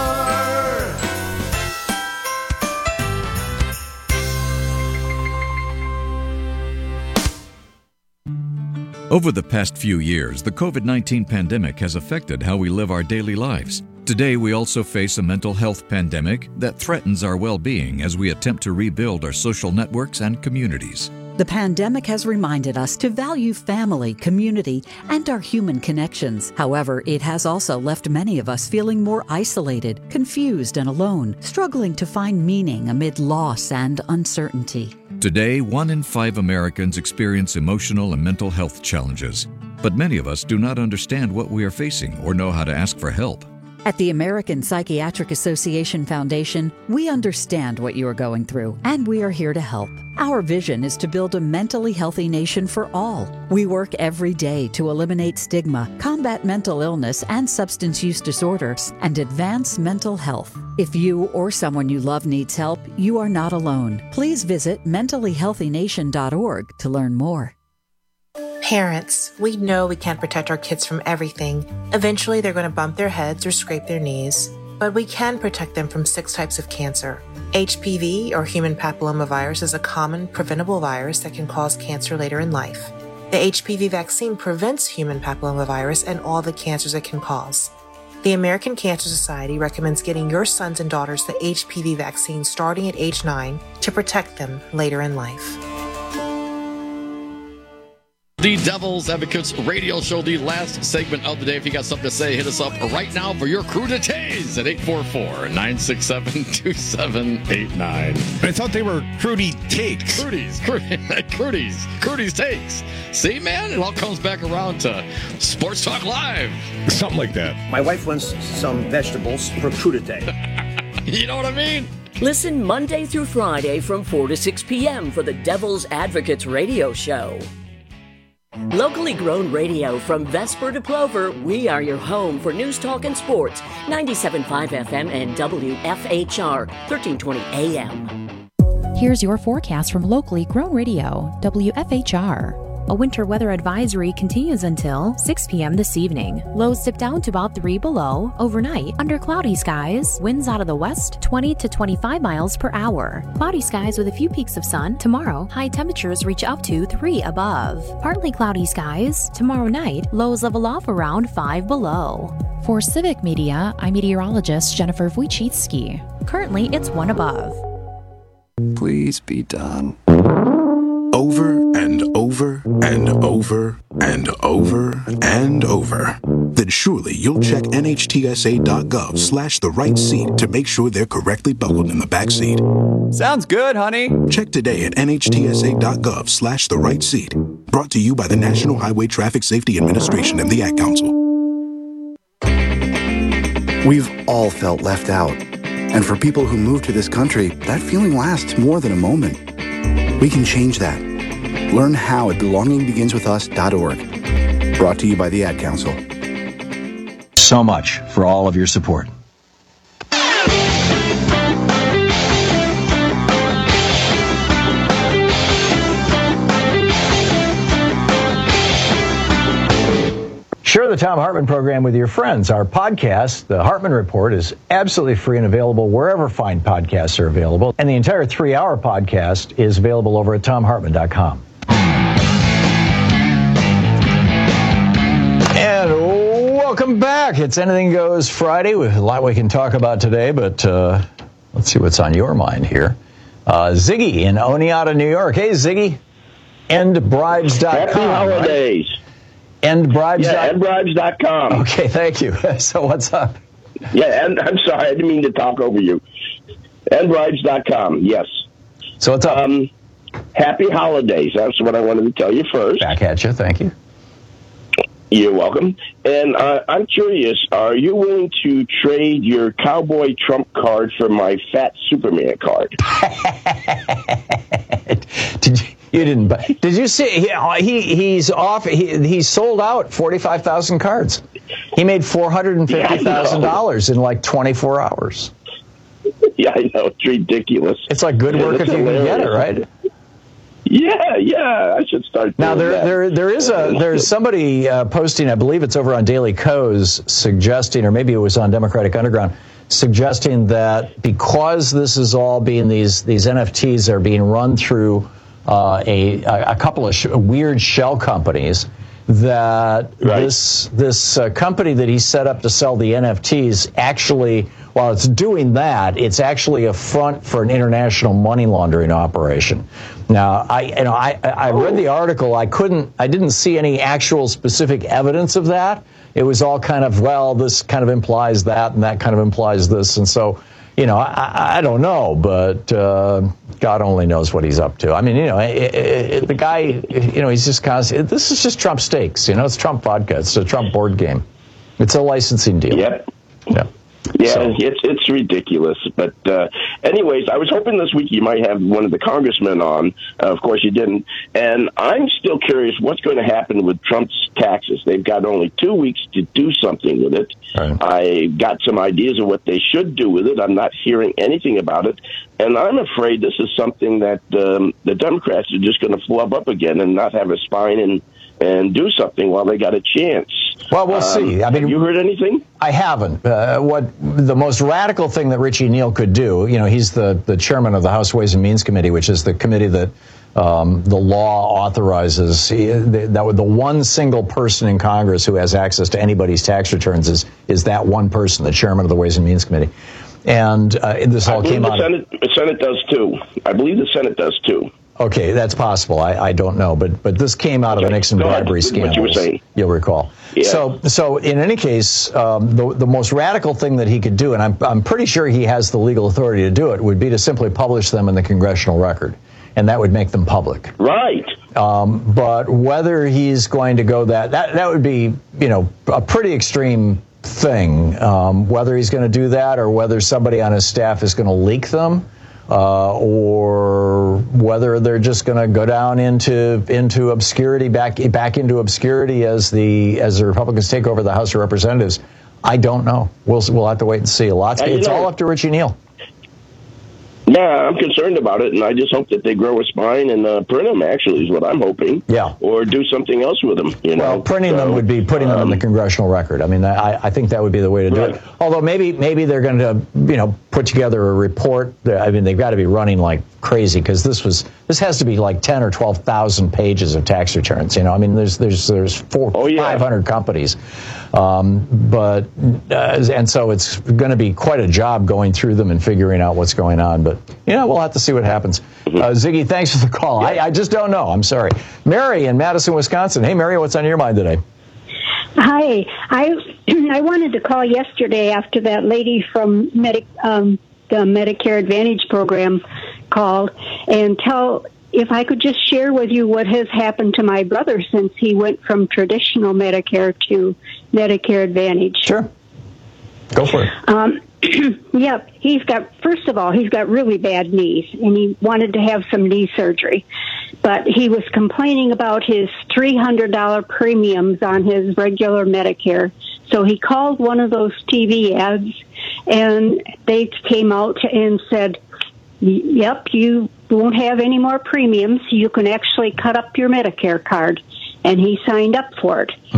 Over the past few years, the COVID nineteen pandemic has affected how we live our daily lives. Today, we also face a mental health pandemic that threatens our well-being as we attempt to rebuild our social networks and communities. The pandemic has reminded us to value family, community, and our human connections. However, it has also left many of us feeling more isolated, confused, and alone, struggling to find meaning amid loss and uncertainty. Today, one in five Americans experience emotional and mental health challenges, but many of us do not understand what we are facing or know how to ask for help. At the American Psychiatric Association Foundation, we understand what you are going through, and we are here to help. Our vision is to build a mentally healthy nation for all. We work every day to eliminate stigma, combat mental illness and substance use disorders, and advance mental health. If you or someone you love needs help, you are not alone. Please visit mentally healthy nation dot org to learn more. Parents, we know we can't protect our kids from everything. Eventually, they're going to bump their heads or scrape their knees. But we can protect them from six types of cancer. H P V, or human papillomavirus, is a common preventable virus that can cause cancer later in life. The H P V vaccine prevents human papillomavirus and all the cancers it can cause. The American Cancer Society recommends getting your sons and daughters the H P V vaccine starting at age nine to protect them later in life. The Devil's Advocates radio show, the last segment of the day. If you got something to say, hit us up right now for your crudités at eight four four, nine six seven, two seven eight nine. I thought they were Crudy Takes. Crudies, Crudies, Crudies Takes. See, man, it all comes back around to Sports Talk Live. Something like that. My wife wants some vegetables for crudité. You know what I mean? Listen Monday through Friday from four to six p.m. for the Devil's Advocates radio show. Locally grown radio from Vesper to Plover, we are your home for news, talk, and sports. ninety-seven point five F M and W F H R, thirteen twenty A M. Here's your forecast from locally grown radio, W F H R. A winter weather advisory continues until six p.m. this evening. Lows dip down to about three below. Overnight, under cloudy skies, winds out of the west, twenty to twenty-five miles per hour. Cloudy skies with a few peaks of sun. Tomorrow, high temperatures reach up to three above. Partly cloudy skies. Tomorrow night, lows level off around five below. For Civic Media, I'm meteorologist Jennifer Wojcicki. Currently, it's one above. Please be done. Over and over and over and over and over. Then surely you'll check N H T S A dot gov slash the right seat to make sure they're correctly buckled in the back seat. Sounds good, honey. Check today at N H T S A dot gov slash the right seat. Brought to you by the National Highway Traffic Safety Administration and the Ad Council. We've all felt left out. And for people who move to this country, that feeling lasts more than a moment. We can change that. Learn how at belonging begins with us dot org. Brought to you by the Ad Council. So much for all of your support. Share the Thom Hartmann program with your friends. Our podcast, The Hartmann Report, is absolutely free and available wherever fine podcasts are available. And the entire three-hour podcast is available over at thom hartmann dot com. And welcome back. It's Anything Goes Friday. We have a lot we can talk about today, but uh, let's see what's on your mind here. Uh, Ziggy in Oneonta, New York. Hey, Ziggy. end bribes dot com. Happy holidays. Right? end bribes dot com. Yeah, end bribes dot com. Okay, thank you. So what's up? Yeah, and I'm sorry, I didn't mean to talk over you. end bribes dot com, yes. So what's up? Um, happy holidays. That's what I wanted to tell you first. Back at you, thank you. You're welcome. And uh, I'm curious, are you willing to trade your Cowboy Trump card for my Fat Superman card? Did you? You didn't buy. Did you see? He, he he's off. He he sold out forty-five thousand cards. He made four hundred and fifty thousand yeah, dollars in like twenty-four hours. Yeah, I know. It's ridiculous. It's like good work yeah, if you hilarious. can get it, right? Yeah, yeah. I should start. Now there that. there there is a there's somebody uh, posting. I believe it's over on Daily Kos suggesting, or maybe it was on Democratic Underground, suggesting that because this is all being these these N F Ts are being run through. Uh, a, a couple of sh- weird shell companies that right. this this uh, company that he set up to sell the N F Ts actually, while it's doing that, it's actually a front for an international money laundering operation. Now, I you know I I read the article. I couldn't I didn't see any actual specific evidence of that. It was all kind of, well, this kind of implies that and that kind of implies this, and so. You know, I, I don't know, but uh, God only knows what he's up to. I mean, you know, it, it, the guy, you know, he's just constantly, this is just Trump steaks, you know, it's Trump vodka, it's a Trump board game. It's a licensing deal. Yep. Yeah. Yeah, so. it's it's ridiculous. But uh, anyways, I was hoping this week you might have one of the congressmen on. Uh, of course, you didn't. And I'm still curious what's going to happen with Trump's taxes. They've got only two weeks to do something with it. Right. I got some ideas of what they should do with it. I'm not hearing anything about it. And I'm afraid this is something that um, the Democrats are just going to flub up again and not have a spine and, and do something while they got a chance. Well, we'll um, see. I mean, have you heard anything? I haven't. Uh, what the most radical thing that Richie Neal could do, you know, he's the, the chairman of the House Ways and Means Committee, which is the committee that um, the law authorizes. He, the, that the one single person in Congress who has access to anybody's tax returns is is that one person, the chairman of the Ways and Means Committee. And uh, this all came out. The Senate, the Senate does too. I believe the Senate does too. Okay, that's possible. I, I don't know, but but this came out okay. of the Nixon bribery scandal. What you were saying. You'll recall. Yeah. So so in any case, um, the the most radical thing that he could do, and I'm I'm pretty sure he has the legal authority to do it, would be to simply publish them in the Congressional Record, and that would make them public. Right. Um, but whether he's going to go that that that would be you know a pretty extreme thing. Um, whether he's going to do that, or whether somebody on his staff is going to leak them. Uh, or whether they're just going to go down into into obscurity, back back into obscurity as the as the Republicans take over the House of Representatives, I don't know. We'll we'll have to wait and see. Lots. It's all up to Richie Neal. Yeah, I'm concerned about it, and I just hope that they grow a spine and uh, print them, actually, is what I'm hoping. Yeah. Or do something else with them, you know. Well, printing so, them would be putting um, them in the Congressional Record. I mean, I, I think that would be the way to do right. it. Although maybe maybe they're going to, you know, put together a report. I mean, they've got to be running like crazy, because this was this has to be like ten or twelve thousand pages of tax returns. You know, I mean, there's there's there's four oh, yeah. five hundred companies, um, but uh, and so it's going to be quite a job going through them and figuring out what's going on. But you know, we'll have to see what happens. Uh, Ziggy, thanks for the call. I, I just don't know. I'm sorry. Mary in Madison, Wisconsin. Hey, Mary, what's on your mind today? Hi. I I wanted to call yesterday after that lady from Medi- um, the Medicare Advantage program called and tell if I could just share with you what has happened to my brother since he went from traditional Medicare to Medicare Advantage. Sure. Go for it. Um, yep. He's got, first of all, he's got really bad knees, and he wanted to have some knee surgery. But he was complaining about his three hundred dollars premiums on his regular Medicare. So he called one of those T V ads, and they came out and said, yep, you won't have any more premiums. You can actually cut up your Medicare card. And he signed up for it. Mm-hmm.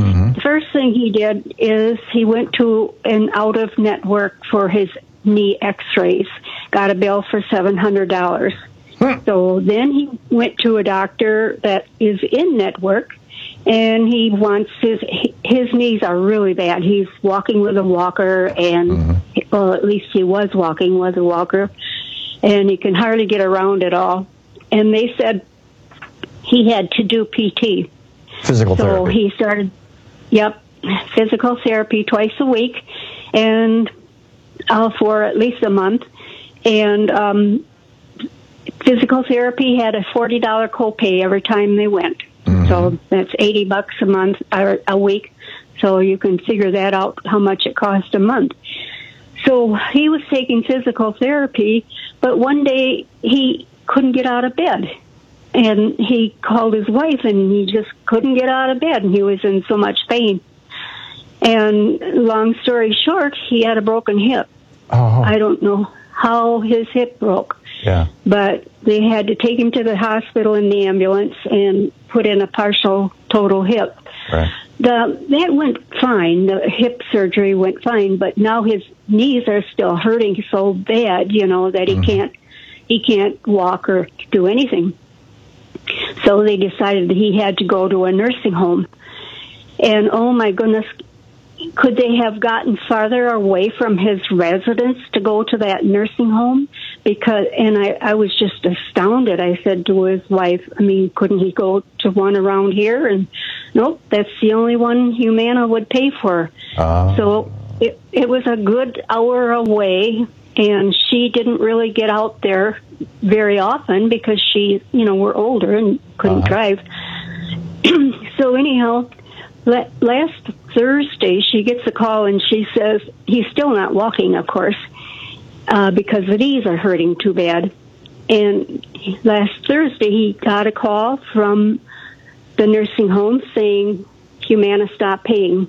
first thing he did is he went to an out-of-network for his knee x-rays, got a bill for seven hundred dollars. Hmm. So then he went to a doctor that is in network, and he wants his his knees are really bad. He's walking with a walker, and mm-hmm. well, at least he was walking with a walker, and he can hardly get around at all. And they said he had to do P T. Physical so therapy. So he started, yep, physical therapy twice a week, and uh, for at least a month. And um, physical therapy had a forty dollars copay every time they went. Mm-hmm. So that's eighty bucks a month or a week. So you can figure that out, how much it cost a month. So he was taking physical therapy, but one day he couldn't get out of bed. And he called his wife, and he just couldn't get out of bed, and he was in so much pain. And long story short, he had a broken hip. Oh. I don't know how his hip broke. Yeah. But they had to take him to the hospital in the ambulance and put in a partial total hip. Right. The, that went fine. The hip surgery went fine, but now his knees are still hurting so bad, you know, that he mm. can't he can't walk or do anything. So they decided that he had to go to a nursing home. And oh my goodness, could they have gotten farther away from his residence to go to that nursing home? Because, and I, I was just astounded. I said to his wife, I mean, couldn't he go to one around here? And nope, that's the only one Humana would pay for. Uh. So it, it was a good hour away, and she didn't really get out there very often because she, you know, were older and couldn't uh-huh. drive. So anyhow, last Thursday, she gets a call, and she says, he's still not walking, of course, uh, because the knees are hurting too bad. And last Thursday, he got a call from the nursing home saying, Humana stopped paying.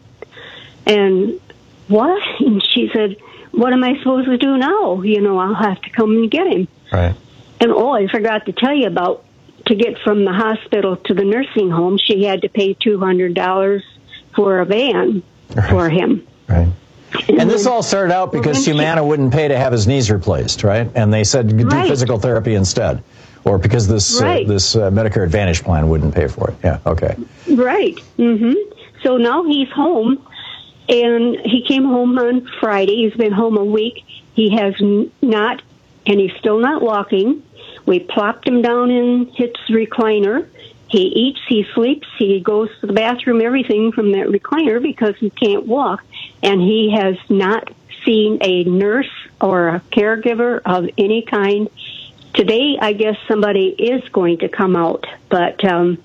And what? And she said, what am I supposed to do now? You know, I'll have to come and get him. Right. And oh, I forgot to tell you about, to get from the hospital to the nursing home, she had to pay two hundred dollars for a van right. for him. Right. And, and this then, all started out because well, Humana she, wouldn't pay to have his knees replaced, right? And they said do right. physical therapy instead. Or because this right. uh, this uh, Medicare Advantage plan wouldn't pay for it. Yeah, okay. Right. Mm-hmm. So now he's home, and he came home on Friday. He's been home a week. He has n- not, and he's still not walking. We plopped him down in his recliner. He eats, he sleeps, he goes to the bathroom, everything from that recliner because he can't walk. And he has not seen a nurse or a caregiver of any kind. Today, I guess somebody is going to come out. But, um,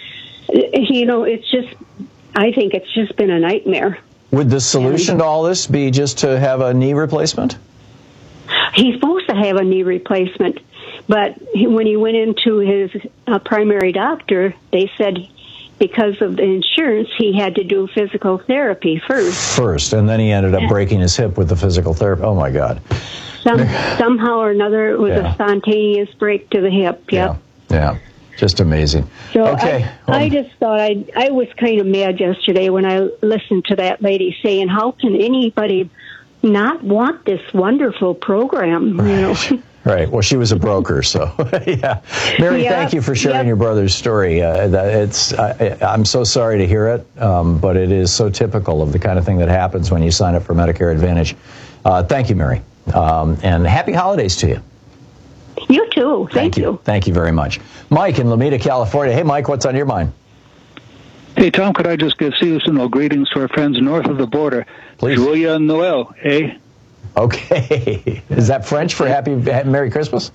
you know, it's just, I think it's just been a nightmare. Would the solution and, to all this be just to have a knee replacement? He's supposed to have a knee replacement. But when he went into his uh, primary doctor, they said because of the insurance, he had to do physical therapy first. First, and then he ended up breaking his hip with the physical therapy. Oh, my God. Some, somehow or another, it was yeah. a spontaneous break to the hip. Yep. Yeah, yeah. Just amazing. So okay. I, well, I just thought I I was kind of mad yesterday when I listened to that lady saying, how can anybody not want this wonderful program, right. you know? Right. Well, she was a broker, so yeah. Mary, yep. thank you for sharing yep. your brother's story. Uh, it's I, I'm so sorry to hear it, um, but it is so typical of the kind of thing that happens when you sign up for Medicare Advantage. Uh, thank you, Mary, um, and happy holidays to you. You too. Thank, thank you. you. Thank you very much, Mike in Lomita, California. Hey, Mike, what's on your mind? Hey, Tom, could I just give seasonal greetings to our friends north of the border? Please. Julia Noel, eh? Okay. Is that French for happy, Merry Christmas?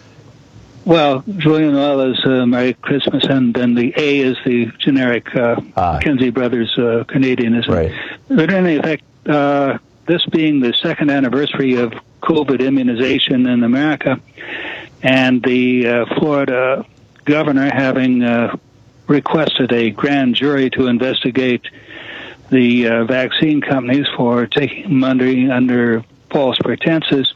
Well, Julia Noel is uh, Merry Christmas, and then the A is the generic uh, ah. Kenzie Brothers uh, Canadianism. Right. But in any effect, uh, this being the second anniversary of COVID immunization in America, and the uh, Florida governor having uh, requested a grand jury to investigate the uh, vaccine companies for taking money under false pretenses,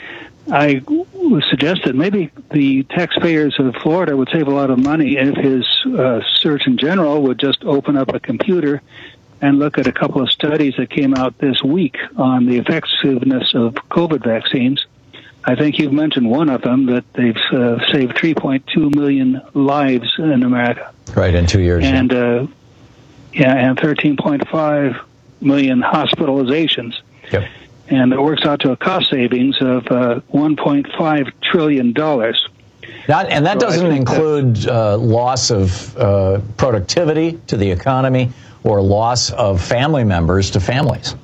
I suggested maybe the taxpayers of Florida would save a lot of money if his uh, Surgeon General would just open up a computer and look at a couple of studies that came out this week on the effectiveness of COVID vaccines. I think you've mentioned one of them, that they've uh, saved three point two million lives in America. Right, in two years. And, uh, yeah, and thirteen point five million hospitalizations. Yep. And it works out to a cost savings of uh, one point five trillion dollars. That, and that so doesn't include uh, loss of uh, productivity to the economy or loss of family members to families.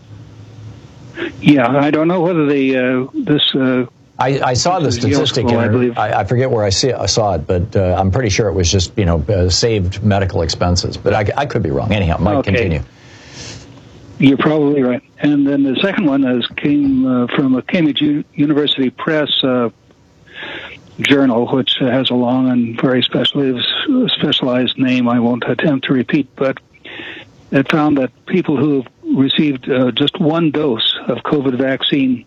Yeah, I don't know whether the uh, this. Uh, I, I saw the statistic. Useful, in, I, believe. I, I forget where I, see, I saw it, but uh, I'm pretty sure it was just you know uh, saved medical expenses. But I, I could be wrong. Anyhow, Mike, okay. continue. You're probably right. And then the second one is came uh, from a Cambridge U- University Press uh, journal, which has a long and very specialized, specialized name I won't attempt to repeat, but it found that people who received uh, just one dose of COVID vaccine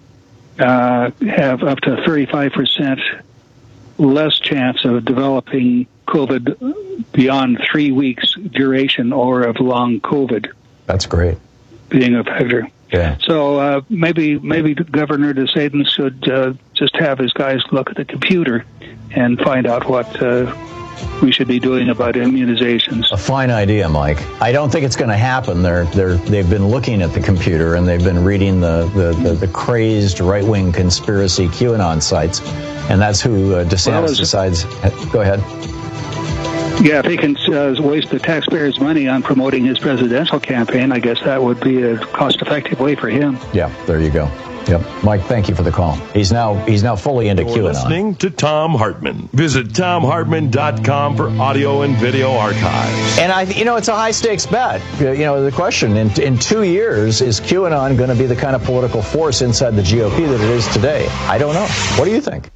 uh, have up to thirty-five percent less chance of developing COVID beyond three weeks duration or of long COVID. That's great. Being a factor. Yeah. So uh, maybe maybe Governor DeSaden should uh, just have his guys look at the computer and find out what uh, we should be doing about immunizations. A fine idea, Mike. I don't think it's going to happen. They're they're they've been looking at the computer and they've been reading the the, the, the crazed right-wing conspiracy QAnon sites, and that's who uh, DeSantis well, decides. Go ahead. Yeah, if he can uh, waste the taxpayers' money on promoting his presidential campaign, I guess that would be a cost-effective way for him. Yeah, there you go. Yep, Mike, thank you for the call. He's now he's now fully into You're QAnon. Listening to Thom Hartmann. Visit Thom Hartmann dot com for audio and video archives. And I, you know, it's a high stakes bet. You know, the question in in two years is QAnon going to be the kind of political force inside the G O P that it is today? I don't know. What do you think?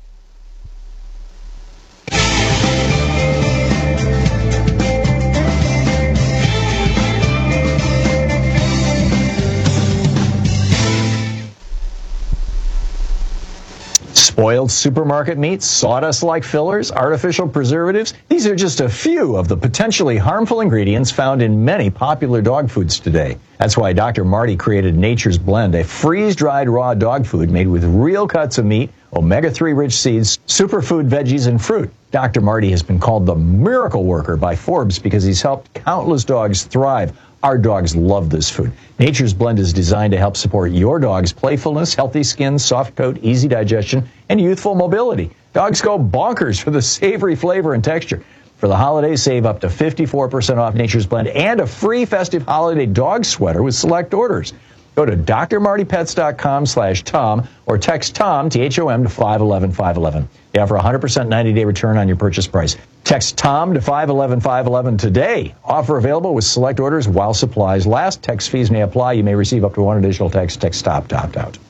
Spoiled supermarket meats, sawdust-like fillers, artificial preservatives. These are just a few of the potentially harmful ingredients found in many popular dog foods today. That's why Doctor Marty created Nature's Blend, a freeze-dried raw dog food made with real cuts of meat, omega three rich seeds, superfood veggies, and fruit. Doctor Marty has been called the miracle worker by Forbes because he's helped countless dogs thrive. Our dogs love this food. Nature's Blend is designed to help support your dog's playfulness, healthy skin, soft coat, easy digestion, and youthful mobility. Dogs go bonkers for the savory flavor and texture. For the holidays, save up to fifty-four percent off Nature's Blend and a free festive holiday dog sweater with select orders. Go to D R Marty Pets dot com slash Tom or text Tom, T H O M, to five one one five one one. They offer a one hundred percent ninety-day return on your purchase price. Text Tom to five one one five one one today. Offer available with select orders while supplies last. Text fees may apply. You may receive up to one additional text. Text stop to opt out.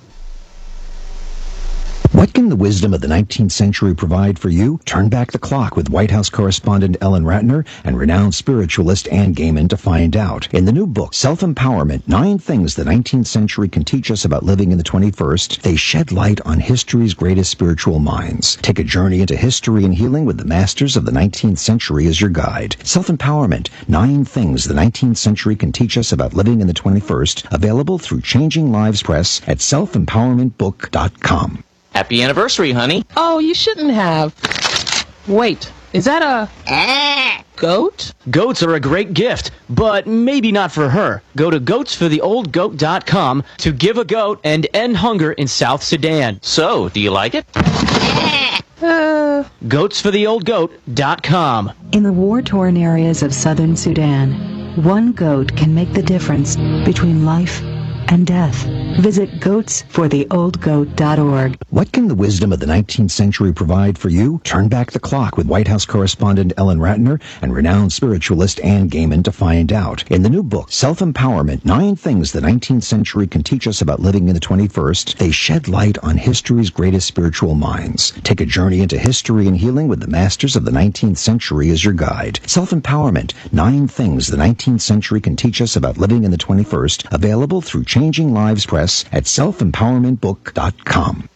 What can the wisdom of the nineteenth century provide for you? Turn back the clock with White House correspondent Ellen Ratner and renowned spiritualist Ann Gaiman to find out. In the new book, Self-Empowerment, Nine Things the nineteenth Century Can Teach Us About Living in the twenty-first, they shed light on history's greatest spiritual minds. Take a journey into history and healing with the masters of the nineteenth century as your guide. Self-Empowerment, Nine Things the nineteenth Century Can Teach Us About Living in the twenty-first, available through Changing Lives Press at self empowerment book dot com. Happy anniversary, honey. Oh, you shouldn't have. Wait, is that a goat? Goats are a great gift, but maybe not for her. Go to goats for the old goat dot com to give a goat and end hunger in South Sudan. So, do you like it? Uh, goats for the old goat dot com. In the war-torn areas of southern Sudan, one goat can make the difference between life and death. Visit goats for the old goat dot org. What can the wisdom of the nineteenth century provide for you? Turn back the clock with White House correspondent Ellen Ratner and renowned spiritualist Ann Gaiman to find out. In the new book, Self-Empowerment, Nine Things the nineteenth Century Can Teach Us About Living in the twenty-first, they shed light on history's greatest spiritual minds. Take a journey into history and healing with the masters of the nineteenth century as your guide. Self-Empowerment, Nine Things the nineteenth Century Can Teach Us About Living in the twenty-first, available through Changing Lives Press at self empowerment book dot com.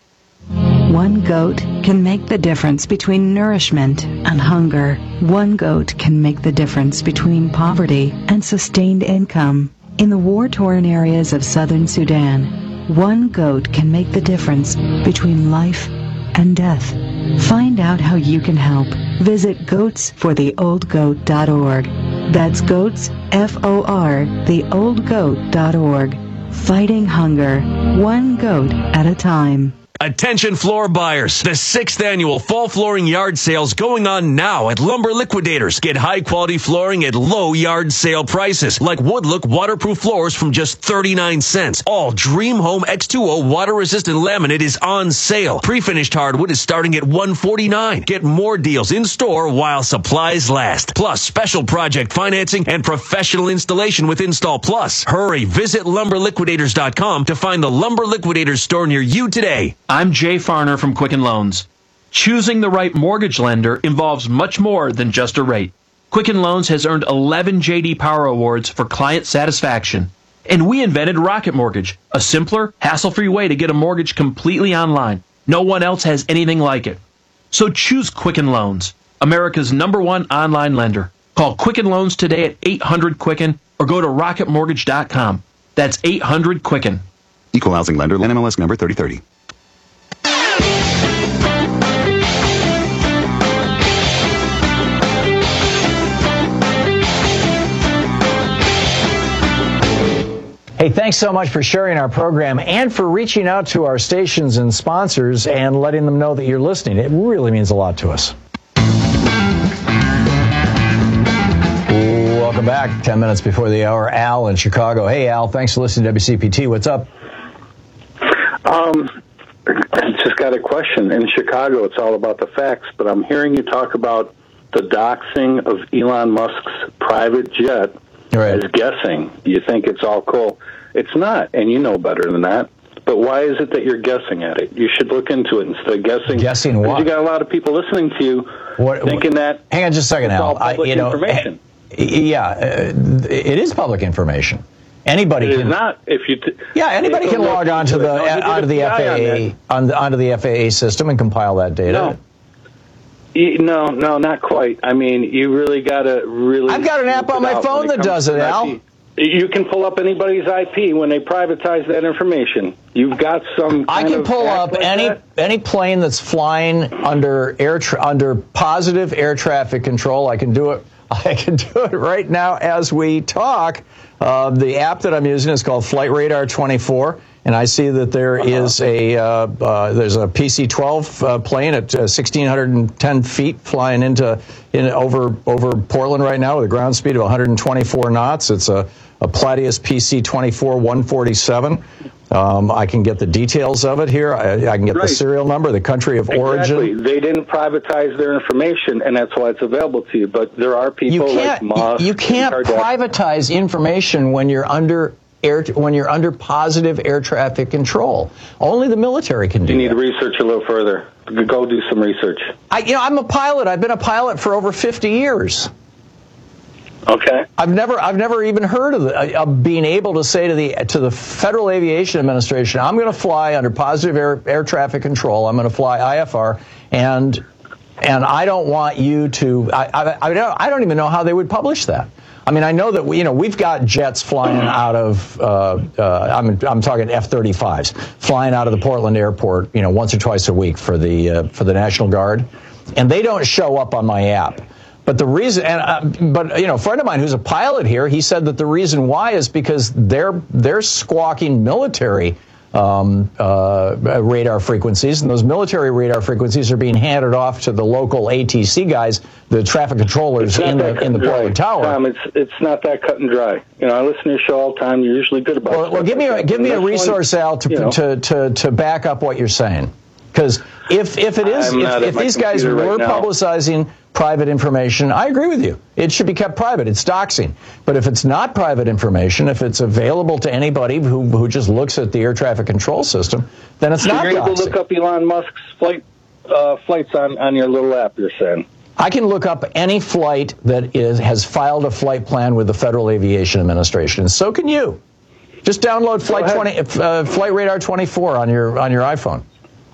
One goat can make the difference between nourishment and hunger. One goat can make the difference between poverty and sustained income. In the war-torn areas of southern Sudan, one goat can make the difference between life and death. Find out how you can help. Visit goats for the old goat dot org. That's goats, F O R, the old goat dot org. Fighting hunger, one goat at a time. Attention floor buyers. The sixth annual fall flooring yard sale's going on now at Lumber Liquidators. Get high quality flooring at low yard sale prices, like Woodlook waterproof floors from just thirty-nine cents. All Dream Home X two O water resistant laminate is on sale. Pre-finished hardwood is starting at one forty-nine. Get more deals in store while supplies last. Plus special project financing and professional installation with Install Plus. Hurry, visit lumber liquidators dot com to find the Lumber Liquidators store near you today. I'm Jay Farner from Quicken Loans. Choosing the right mortgage lender involves much more than just a rate. Quicken Loans has earned eleven J D Power Awards for client satisfaction. And we invented Rocket Mortgage, a simpler, hassle-free way to get a mortgage completely online. No one else has anything like it. So choose Quicken Loans, America's number one online lender. Call Quicken Loans today at eight hundred Quicken or go to rocket mortgage dot com. That's eight hundred Quicken. Equal housing lender, N M L S number thirty thirty. Hey, thanks so much for sharing our program and for reaching out to our stations and sponsors and letting them know that you're listening. It really means a lot to us. Welcome back. Ten minutes before the hour. Al in Chicago. Hey, Al, thanks for listening to W C P T. What's up? Um, I just got a question. In Chicago, it's all about the facts, but I'm hearing you talk about the doxing of Elon Musk's private jet. Right. As guessing. You think it's all cool. It's not, and you know better than that. But why is it that you're guessing at it? You should look into it instead of guessing. Guessing what? Because you got a lot of people listening to you what, thinking that. Hang on just a second, it's Al. all public I, you know, information. Yeah, uh, it is public information. Anybody it can. It is not. If you. T- yeah, anybody can log on to the no, onto the F A A on the, onto the F A A system and compile that data. No. No, no, not quite. I mean, you really got to really... I've got an app on my phone that does it, Al. You can pull up anybody's I P when they privatize that information. You've got some kind I can of pull up like any that? any plane that's flying under air tra- under positive air traffic control. I can do it. I can do it right now as we talk. Uh, the app that I'm using is called Flight Radar twenty-four. And I see that there uh-huh. is a uh, uh, there's a P C twelve uh, plane at uh, one thousand six hundred ten feet flying into in over over Portland right now with a ground speed of one hundred twenty-four knots. It's a, a Plateus P C twenty-four one forty-seven. Um, I can get the details of it here. I, I can get right. the serial number, the country of exactly. origin. They didn't privatize their information, and that's why it's available to you. But there are people you like Musk. You can't privatize information when you're under. Air, when you're under positive air traffic control. Only the military can do that. You need to research a little further. Go do some research. I, you know, I'm a pilot. I've been a pilot for over fifty years. Okay. I've never, I've never even heard of, the, of being able to say to the to the Federal Aviation Administration, "I'm going to fly under positive air air traffic control. I'm going to fly I F R, and and I don't want you to." I, I, I don't, I don't even know how they would publish that. I mean, I know that we, you know, we've got jets flying out of, uh, uh, I'm, I'm talking F thirty-fives, flying out of the Portland airport, you know, once or twice a week for the uh, for the National Guard, and they don't show up on my app. But the reason, and uh, but you know, a friend of mine who's a pilot here, he said that the reason why is because they're they're squawking military um, uh, radar frequencies, and those military radar frequencies are being handed off to the local A T C guys, the traffic controllers in the in the Portland Tower. Tom, it's it's not that cut and dry. You know, I listen to your show all the time. You're usually good about it. Well, well, give me a give me a resource, one, Al, to, you know, to to to back up what you're saying. Because if if it is if, if these guys were right publicizing private information, I agree with you. It should be kept private. It's doxing. But if it's not private information, if it's available to anybody who who just looks at the air traffic control system, then it's so not you're doxing. You're able to look up Elon Musk's flight uh, flights on, on your little app, you're saying? I can look up any flight that is has filed a flight plan with the Federal Aviation Administration, and so can you. Just download Flight twenty, uh, Flight Radar twenty-four on your on your iPhone.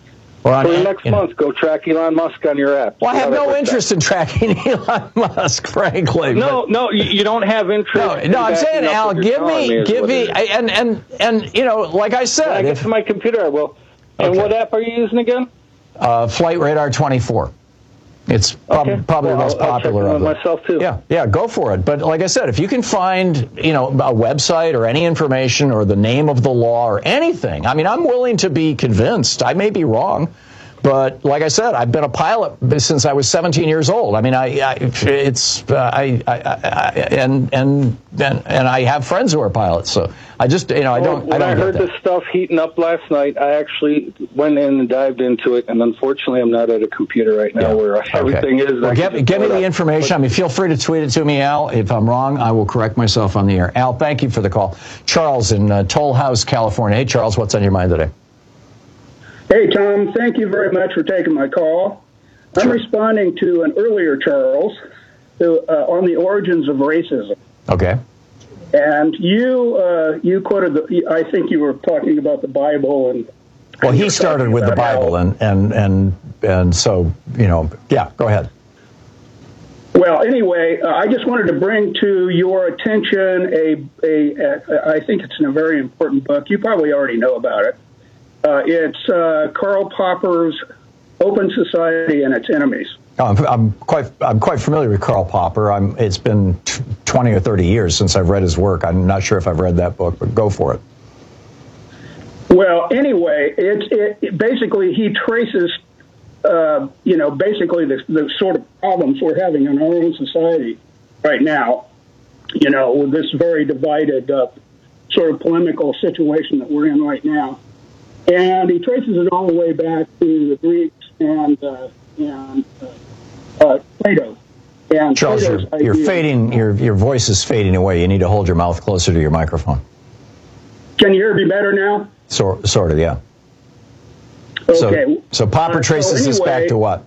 Or on For a- next you know. month, go track Elon Musk on your app. Well, I See have how that no works interest in tracking Elon Musk, frankly. No, no, you you don't have interest. No, in no, I'm backing saying, up Al, what you're give telling me, is give what me, it is. I- and and and you know, like I said, When I get if to my computer, I will. And Okay. what app are you using again? uh, Flight Radar twenty-four. It's prob- Okay. probably Well, the most I'll- I'll popular check it of out them. myself too. Yeah, yeah, go for it. But like I said, if you can find, you know, a website or any information or the name of the law or anything, I mean, I'm willing to be convinced. I may be wrong. But like I said, I've been a pilot since I was seventeen years old. I mean, I, I it's uh, I, I, I and and and and I have friends who are pilots. So I just you know I don't When I don't I get heard that. this stuff heating up last night, I actually went in and dived into it, and unfortunately, I'm not at a computer right now where everything is. Well, I get, can get me pull it the up. information. I mean, feel free to tweet it to me, Al. If I'm wrong, I will correct myself on the air. Al, thank you for the call. Charles in uh, Toll House, California. Hey, Charles, what's on your mind today? Hey, Tom, thank you very much for taking my call. I'm responding to an earlier Charles who, uh, on the origins of racism. Okay. And you uh, you quoted, the, I think you were talking about the Bible. and. Well, he started with the Bible, and, and, and, and so, you know, yeah, go ahead. Well, anyway, uh, I just wanted to bring to your attention a, a, a, I think it's in a very important book. You probably already know about it. Uh, it's uh, Karl Popper's Open Society and Its Enemies. Oh, I'm, I'm quite I'm quite familiar with Karl Popper. I'm, it's been t- twenty or thirty years since I've read his work. I'm not sure if I've read that book, but go for it. Well, anyway, it's it, it basically he traces, uh, you know, basically the, the sort of problems we're having in our own society right now. You know, with this very divided, uh, sort of polemical situation that we're in right now, and he traces it all the way back to the Greeks and uh, and uh, uh, Plato. And Charles, you're, Plato's you're idea- fading. Your your voice is fading away. You need to hold your mouth closer to your microphone. Can you hear me better now? Sort sort of, yeah. Okay. So, so Popper Uh, so traces this back anyway- to what?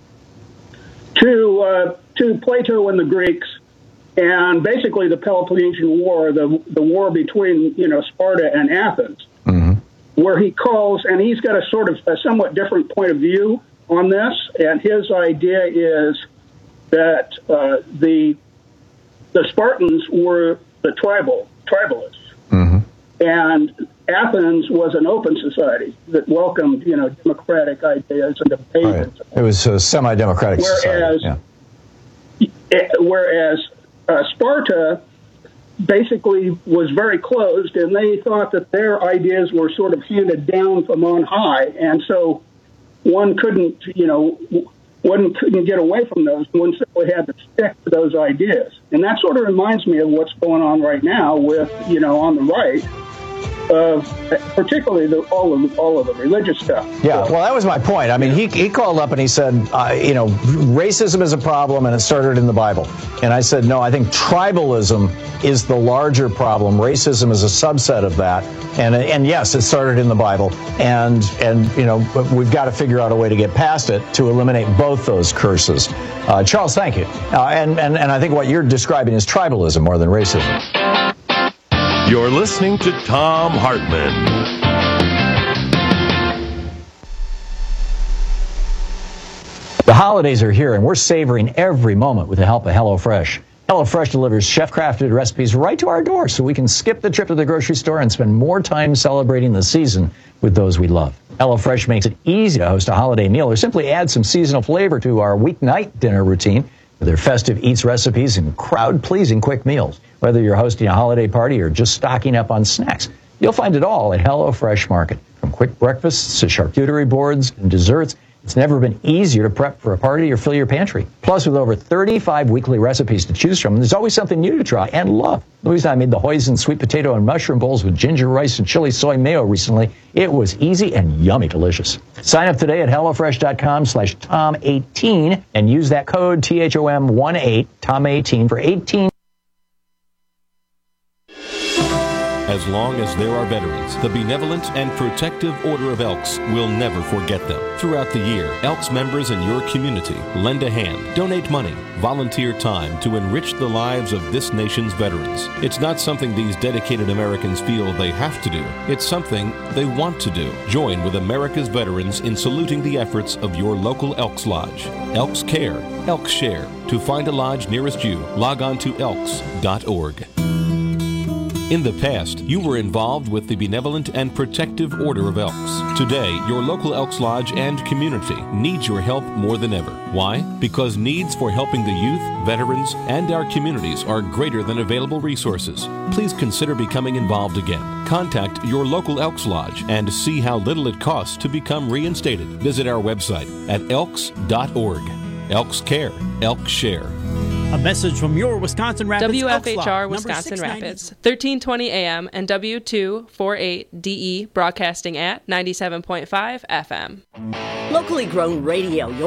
to uh, to Plato and the Greeks, and basically the Peloponnesian War, the the war between you know Sparta and Athens, where he calls, and he's got a sort of a somewhat different point of view on this, and his idea is that uh, the the Spartans were the tribal tribalists, and Athens was an open society that welcomed you know democratic ideas and debate. Right. It was a semi-democratic Whereas, society. Yeah. eh, whereas uh, Sparta basically was very closed, and they thought that their ideas were sort of handed down from on high, and so one couldn't, you know, one couldn't get away from those. One simply had to stick to those ideas, and that sort of reminds me of what's going on right now with, you know, on the right. Of particularly the, all of the, all of the religious stuff. Yeah, well, that was my point. I mean, he, he called up and he said, uh, you know, racism is a problem and it started in the Bible. And I said, no, I think tribalism is the larger problem. Racism is a subset of that. And and yes, it started in the Bible. And, and you know, we've got to figure out a way to get past it to eliminate both those curses. Uh, Charles, thank you. Uh, and, and, and I think what you're describing is tribalism more than racism. You're listening to Thom Hartmann. The holidays are here, and we're savoring every moment with the help of HelloFresh. HelloFresh delivers chef-crafted recipes right to our door so we can skip the trip to the grocery store and spend more time celebrating the season with those we love. HelloFresh makes it easy to host a holiday meal or simply add some seasonal flavor to our weeknight dinner routine with their festive eats recipes and crowd-pleasing quick meals. Whether you're hosting a holiday party or just stocking up on snacks, you'll find it all at HelloFresh Market. From quick breakfasts to charcuterie boards and desserts, it's never been easier to prep for a party or fill your pantry. Plus, with over thirty-five weekly recipes to choose from, there's always something new to try and love. Louise and I made the hoisin sweet potato and mushroom bowls with ginger rice and chili soy mayo recently. It was easy and yummy delicious. Sign up today at HelloFresh.com slash Tom eighteen and use that code T H O M eighteen, Tom eighteen, for eighteen. As long as there are veterans, the Benevolent and Protective Order of Elks will never forget them. Throughout the year, Elks members in your community lend a hand, donate money, volunteer time to enrich the lives of this nation's veterans. It's not something these dedicated Americans feel they have to do. It's something they want to do. Join with America's veterans in saluting the efforts of your local Elks Lodge. Elks Care, Elks Share. To find a lodge nearest you, log on to elks dot org. In the past, you were involved with the Benevolent and Protective Order of Elks. Today, your local Elks Lodge and community needs your help more than ever. Why? Because needs for helping the youth, veterans, and our communities are greater than available resources. Please consider becoming involved again. Contact your local Elks Lodge and see how little it costs to become reinstated. Visit our website at elks dot org. Elks Care, Elks Share. A message from your Wisconsin Rapids W F H R Elks Lodge, Wisconsin Rapids, thirteen twenty A M and W two forty-eight D E, broadcasting at ninety-seven point five F M. Locally grown radio.